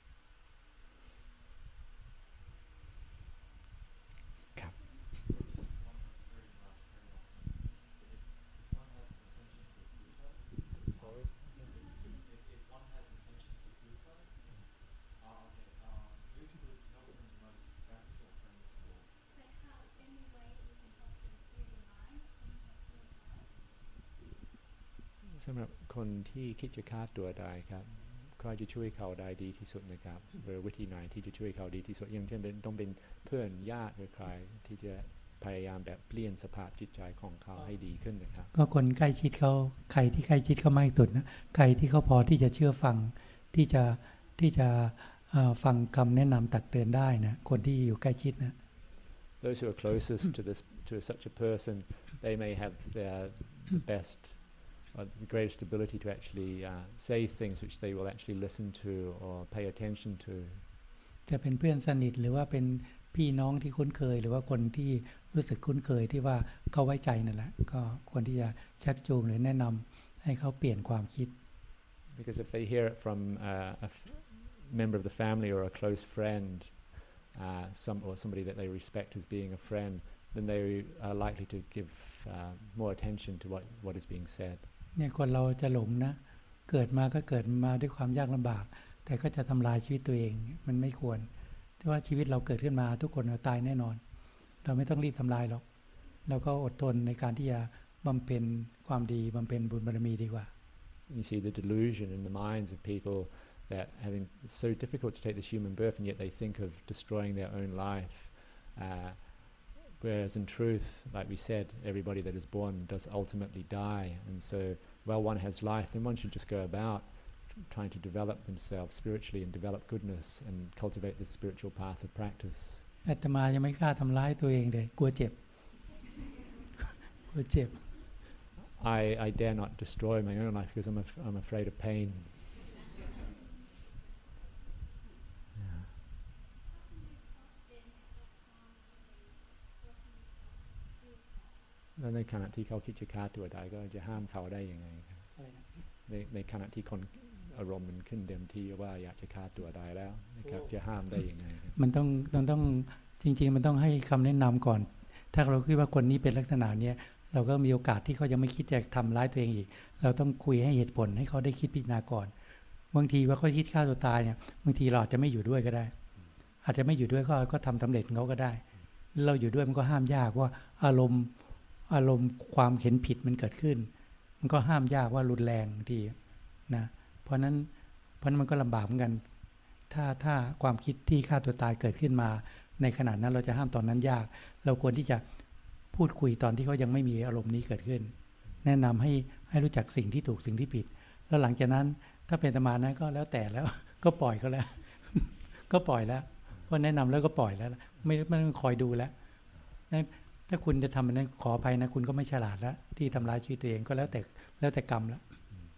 Okay. If one has สำหรับคนที่คิดจะฆ่าตัวตายครับใครจะช่วยเขาได้ดีที่สุดนะครับหรือวิธีไหนที่จะช่วยเขาดีที่สุดอย่างเช่นต้องเป็นเพื่อนญาติหรือใครที่จะพยายามแบบเปลี่ยนสภาพจิตใจของเขาให้ดีขึ้นนะครับก็คนใกล้ชิดเขาใครที่ใกล้ชิดเขามากที่สุดนะใครที่เขาพอที่จะเชื่อฟังที่จะที่จะฟังคำแนะนำตักเตือนได้นะคนที่อยู่ใกล้ชิดนะ Those who are closest to this to such a person they may have the the best or the greatest ability to actually uh, say things which they will actually listen to or pay attention to จะเป็นเพื่อนสนิทหรือว่าเป็นพี่น้องที่คุ้นเคยหรือว่าคนที่รู้สึกคุ้นเคยที่ว่าเขาไว้ใจนั่นแหละก็ควรที่จะชักจูงหรือแนะนำให้เขาเปลี่ยนความคิด Because if they hear it from uh, a f- member of the family or a close friend uh, some or somebody that they respect as being a friend then they are likely to give uh, more attention to what what is being said เนี่ยคนเราจะหลงนะเกิดมาก็เกิดมาด้วยความยากลำบากแต่ก็จะทำลายชีวิตตัวเองมันไม่ควรแต่ว่าชีวิตเราเกิดขึ้นมาทุกคนเราตายแน่นอนเราไม่ต้องรีบทำลายหรอกเราก็อดทนในการที่จะบำเพ็ญความดีบำเพ็ญบุญบารมีดีกว่า You see the delusion in the minds of people that having it's so difficult to take this human birth and yet they think of destroying their own life uh, whereas in truth like we said everybody that is born does ultimately die and so while one has life then one should just go about trying to develop themselves spiritually and develop goodness and cultivate the spiritual path of practice อาตมายังไม่กล้าทำร้ายตัวเองเลยกลัวเจ็บ กลัวเจ็บ I I dare not destroy my own life because I'm af- I'm afraid of painแล้วในขณะที่เขาคิดจะฆ่าตัวตายก็จะห้ามเขาได้ยังไงครับในในขณะที่คนอารมณ์มันขึ้นเต็มที่ว่าอยากจะฆ่าตัวตายแล้วนะครับจะห้ามได้ยังไงมันต้องต้องต้องจริงๆมันต้องให้คำแนะนำก่อนถ้าเราคิดว่าคนนี้เป็นลักษณะนี้เราก็มีโอกาสที่เขายังไม่คิดจะทำร้ายตัวเองอีกเราต้องคุยให้เหตุผลให้เขาได้คิดพิจารณาก่อนบางทีว่าเขาคิดฆ่าตัวตายเนี่ยบางทีเราอาจจะไม่อยู่ด้วยก็ได้อาจจะไม่อยู่ด้วยก็ก็ทำสำเร็จของเขาก็ได้เราอยู่ด้วยมันก็ห้ามยากว่าอารมณ์อารมณ์ความเห็นผิดมันเกิดขึ้นมันก็ห้ามยากว่ารุนแรงทีนะเพราะนั้นเพราะนั้นมันก็ลำบากเหมือนกันถ้าถ้าความคิดที่ฆ่าตัวตายเกิดขึ้นมาในขณะนั้นเราจะห้ามตอนนั้นยากเราควรที่จะพูดคุยตอนที่เขายังไม่มีอารมณ์นี้เกิดขึ้นแนะนำให้ให้รู้จักสิ่งที่ถูกสิ่งที่ผิดแล้วหลังจากนั้นถ้าเป็นธรรมานะก็แล้วแต่แล้วก็ปล่อยเขาแล้ว ก็ปล่อยแล้วเพราะแนะนำแล้วก็ปล่อยแล้วไม่ไม่ต้องคอยดูแล้วถ้าคุณจะทำนั้นขออภัยนะคุณก็ไม่ฉลาดแล้วที่ทำร้ายชีวิตตัวเองก็แล้วแต่แล้วแต่กรรมแล้ว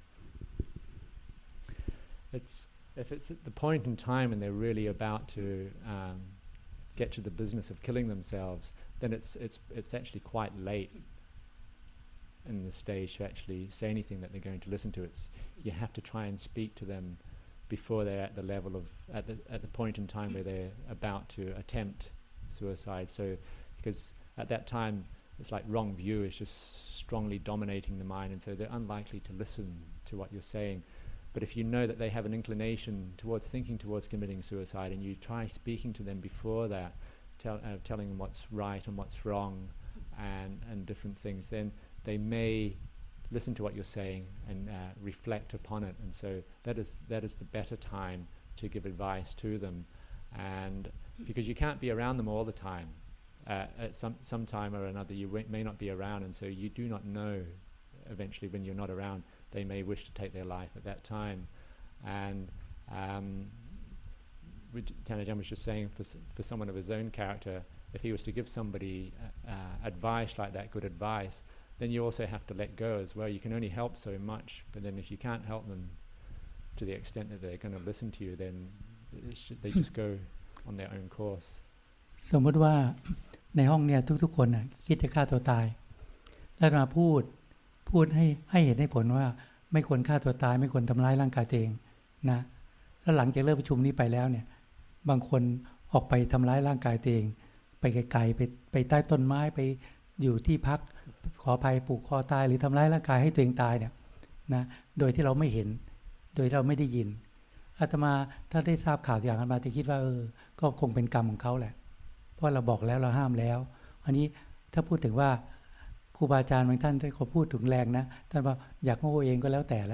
It's if it's at the point in time when they're really about to um, get to the business of killing themselves then it's it's it's actually quite late in the stage to actually say anything that they're going to listen to it's you have to try and speak to them before they're at the level of at the at the point in time where they're about to attempt suicide so because at that time it's like wrong view is just strongly dominating the mind and so they're unlikely to listen to what you're saying but if you know that they have an inclination towards thinking towards committing suicide and you try speaking to them before that tell, uh, telling them what's right and what's wrong and and different things then they may listen to what you're saying and uh, reflect upon it and so that is that is the better time to give advice to them and because you can't be around them all the time uh, at some some time or another you w- may not be around and so you do not know eventually when you're not around they may wish to take their life at that time and um, Tanajan was just saying for for someone of his own character if he was to give somebody uh, uh, advice like that good advice then you also have to let go as well you can only help so much but then if you can't help them to the extent that they're going to listen to you then they just go on their own course สมมติว่าในห้องเนี่ยทุกๆคนน่ะคิดจะฆ่าตัวตายแล้วมาพูดพูดให้ให้เห็นให้ผลว่าไม่ควรฆ่าตัวตายไม่ควรทำร้ายร่างกายตัวเองนะแล้วหลังจากเลิกประชุมนี้ไปแล้วเนี่ยบางคนออกไปทำร้ายร่างกายตัวเองไปไกลๆไปไปใต้ต้นไม้ไปอยู่ที่พักขออภัยผูกคอตายหรือทำร้ายร่างกายให้ตัวเองตายเนี่ยนะโดยที่เราไม่เห็นโดยเราไม่ได้ยินอาตมาถ้าได้ทราบข่าวอย่างนั้นมาจะคิดว่าเออก็คงเป็นกรรมของเขาแหละเพราะเราบอกแล้วเราห้ามแล้วอันนี้ถ้าพูดถึงว่าครูบาอาจารย์บางท่านที่เขาพูดถึงแรงนะท่านว่าอยากโง่เองก็แล้วแต่ละ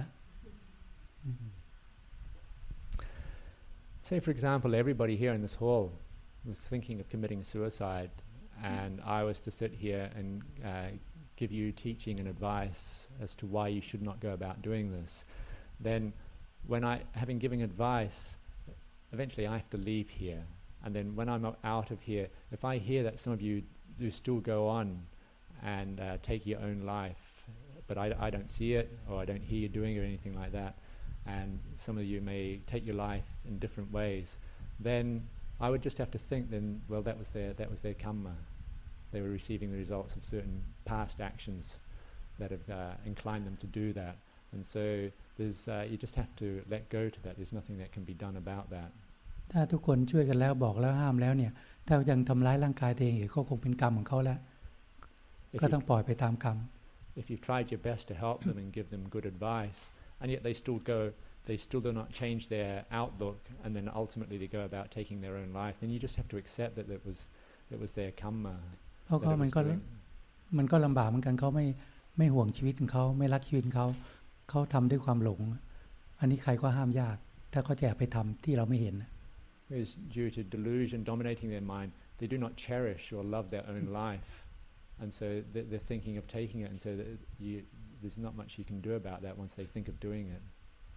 Say for example everybody here in this hall was thinking of committing suicide and I was to sit here and uh, give you teaching and advice as to why you should not go about doing this, then when I, having given advice, eventually I have to leave here. And then when I'm out of here, if I hear that some of you do still go on and uh, take your own life, but I, I don't see it or I don't hear you doing it or anything like that, and some of you may take your life in different ways, then I would just have to think then, well, that was their, that was their karma. They were receiving the results of certain past actions that have uh, inclined them to do that. And so there's, uh, you just have to let go to that. There's nothing that can be done about that. ถ้าทุกคนช่วยกันแล้วบอกแล้วห้ามแล้วเนี่ยถ้ายังทำร้ายร่างกายตัวเองอีกก็คงเป็นกรรมของเขาแล้วก็ต้องปล่อยไปตามกรรม If you've tried your best to help them and give them good advice, and yet they still go, they still do not change their outlook, and then ultimately they go about taking their own life, then you just have to accept that it was, it was their karma. เพราะเขามันก็มันก็ลำบากเหมือนกันเขาไม่ไม่ห่วงชีวิตของเขาไม่รักชีวิตของเขาเขาทำด้วยความหลงอันนี้ใครก็ห้ามยากถ้าเขาจะไปทำที่เราไม่เห็น Is due to delusion dominating their mind, they do not cherish or love their own life, and so they're, they're thinking of taking it, and so that you, there's not much you can do about that once they think of doing it.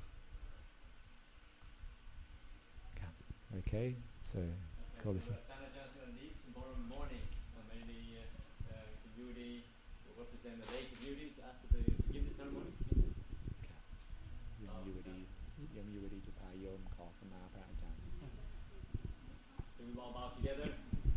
Okay, so call this. Tomorrow morning, maybe community, what's the name, the lay community, after the forgiveness ceremony. ยังอยู่ดียังอยู่ดีจะพาโยมขอขมาพระอาจารย์ So we all bow together.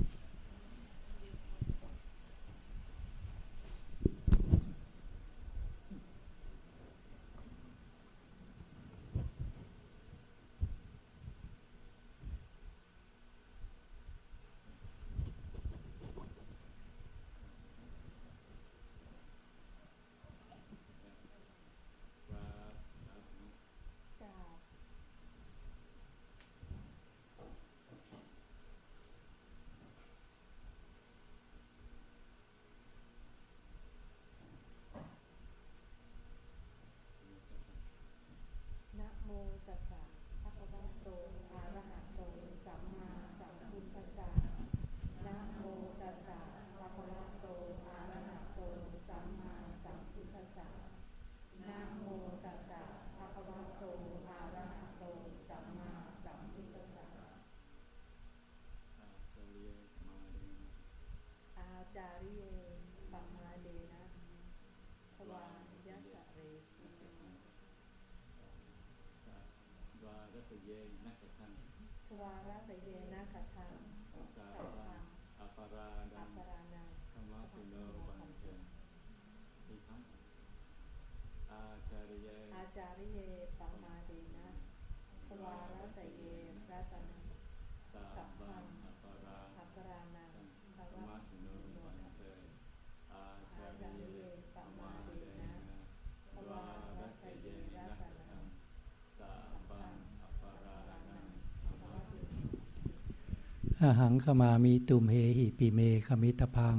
อาหังขมามิตุมเหหิปิเมขมิตพัง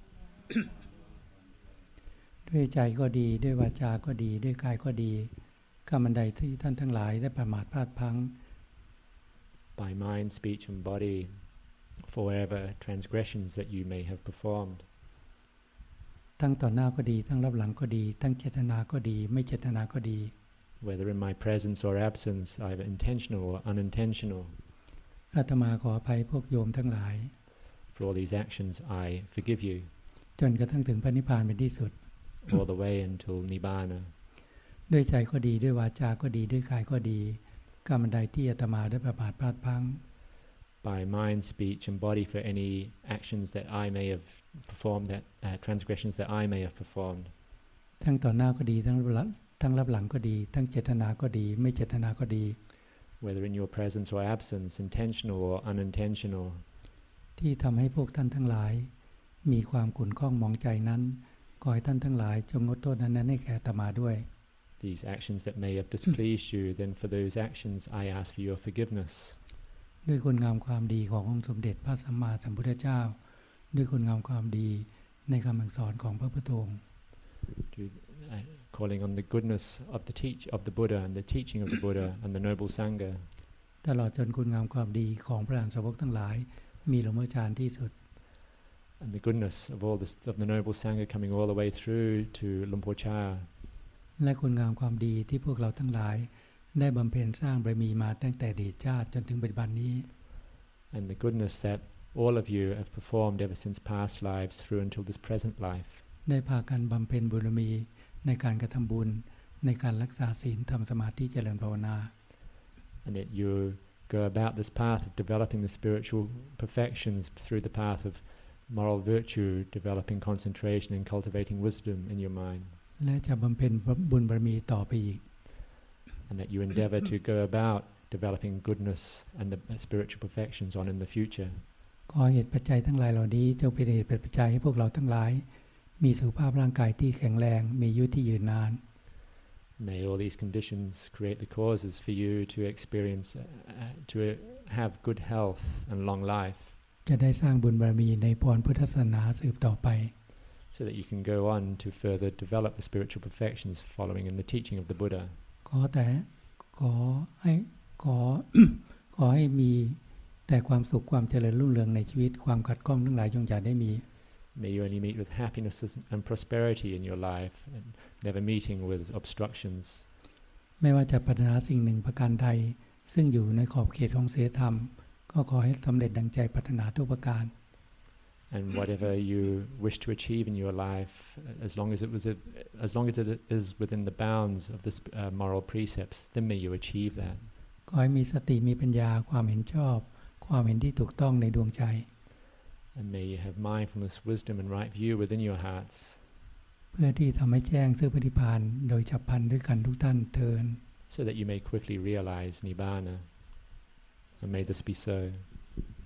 ด้วยใจก็ดีด้วยวาจาก็ดีด้วยกายก็ดีข้ามันใดที่ท่านทั้งหลายได้ประมาทพลาดพลั้ง by mind, speech and body, for whatever transgressions that you may have performed. ทั้งต่อหน้าก็ดีทั้งรับหลังก็ดีทั้งเจตนาก็ดีไม่เจตนาก็ดี Whether in my presence or absence, either intentional or unintentional. อาตมาขออภัยพวกโยมทั้งหลาย For all these actions, I forgive you. จนกระทั่งถึงพระนิพพานเป็นที่สุด All the way until Nibbana. ด้วยใจก็ดีด้วยวาจาก็ดีด้วยกายก็ดีกรรมใดที่อาตมาได้ประมาทพลาดพลั้ง By mind, speech and body, for any actions that I may have performed, that uh, transgressions that I may have performed. ทั้งต่อหน้าก็ดีทั้งรับทั้งรับหลังก็ดีทั้งเจตนาก็ดีไม่เจตนาก็ดี Whether in your presence or absence, intentional or unintentional. ที่ทำให้พวกท่านทั้งหลายมีความขุ่นข้องหมองใจนั้นขอให้ท่านทั้งหลายจงงดโทษนั้นให้แก่อาตมาด้วย These actions that may have displeased you, then for those actions I ask for your forgiveness. ด้วยคุณงามความดีขององค์สมเด็จพระสัมมาสัมพุทธเจ้าด้วยคุณงามความดีในคำสั่งสอนของพระพุทธองค์ to, uh, calling on the goodness of the teach of the Buddha and the teaching of the Buddha and the noble Sangha, ตลอดจนคุณงามความดีของพระอรหันตสาวกทั้งหลายมีหลวงพ่ออาจารย์ที่สุด and the goodness of all this, of the noble Sangha coming all the way through to Luang Por Chah, และคุณงามความดีที่พวกเราทั้งหลายได้บำเพ็ญสร้างบารมีมาตั้งแต่อดีตชาติจนถึงปัจจุบันนี้ and the goodness that all of you have performed ever since past lives through until this present life, ได้พากันบำเพ็ญบารมีในการกระทำบุญในการรักษาศีลทำสมาธิเจริญภาวนา and that you go about this path of developing the spiritual perfections through the path of moral virtue, developing concentration and cultivating wisdom in your mind, และจะบำเพ็ญบุญบารมีต่อไปอีก and that you endeavor to go about developing goodness and the spiritual perfections on in the future. ขอเหตุปัจจัยทั้งหลายเหล่านี้จงเป็นเหตุเป็นปัจจัยให้พวกเราทั้งหลายมีสุขภาพร่างกายที่แข็งแรงมีอายุที่ยืนนาน May all these conditions create the causes for you to experience, uh, to have good health and long life, จะได้สร้างบุญบารมีในพรพุทธศาสนาสืบต่อไป so that you can go on to further develop the spiritual perfections following in the teaching of the Buddha. ขอแต่ขอให้ขอ ขอให้มีแต่ความสุขความเจริญรุ่งเรืองในชีวิตความขัดข้องทั้งหลายจงอย่าได้มี May you only meet with happiness and prosperity in your life, and never meeting with obstructions. ไม่ว่าจะปรารถนาสิ่งหนึ่งประการใดซึ่งอยู่ในขอบเขตของศีลธรรมก็ขอให้สำเร็จดังใจปรารถนาทุกประการ And whatever you wish to achieve in your life, as long as it was, a, as long as it is within the bounds of the uh, moral precepts, then may you achieve that. ขอให้มีสติมีปัญญาความเห็นชอบความเห็นที่ถูกต้องในดวงใจ And may you have mindfulness, wisdom, and right view within your hearts, เพื่อที่ทำให้แจ้งซึ่งปฏิภาณโดยฉับพลันด้วยกันทุกท่านเทิน so that you may quickly realize Nibbana. And may this be so.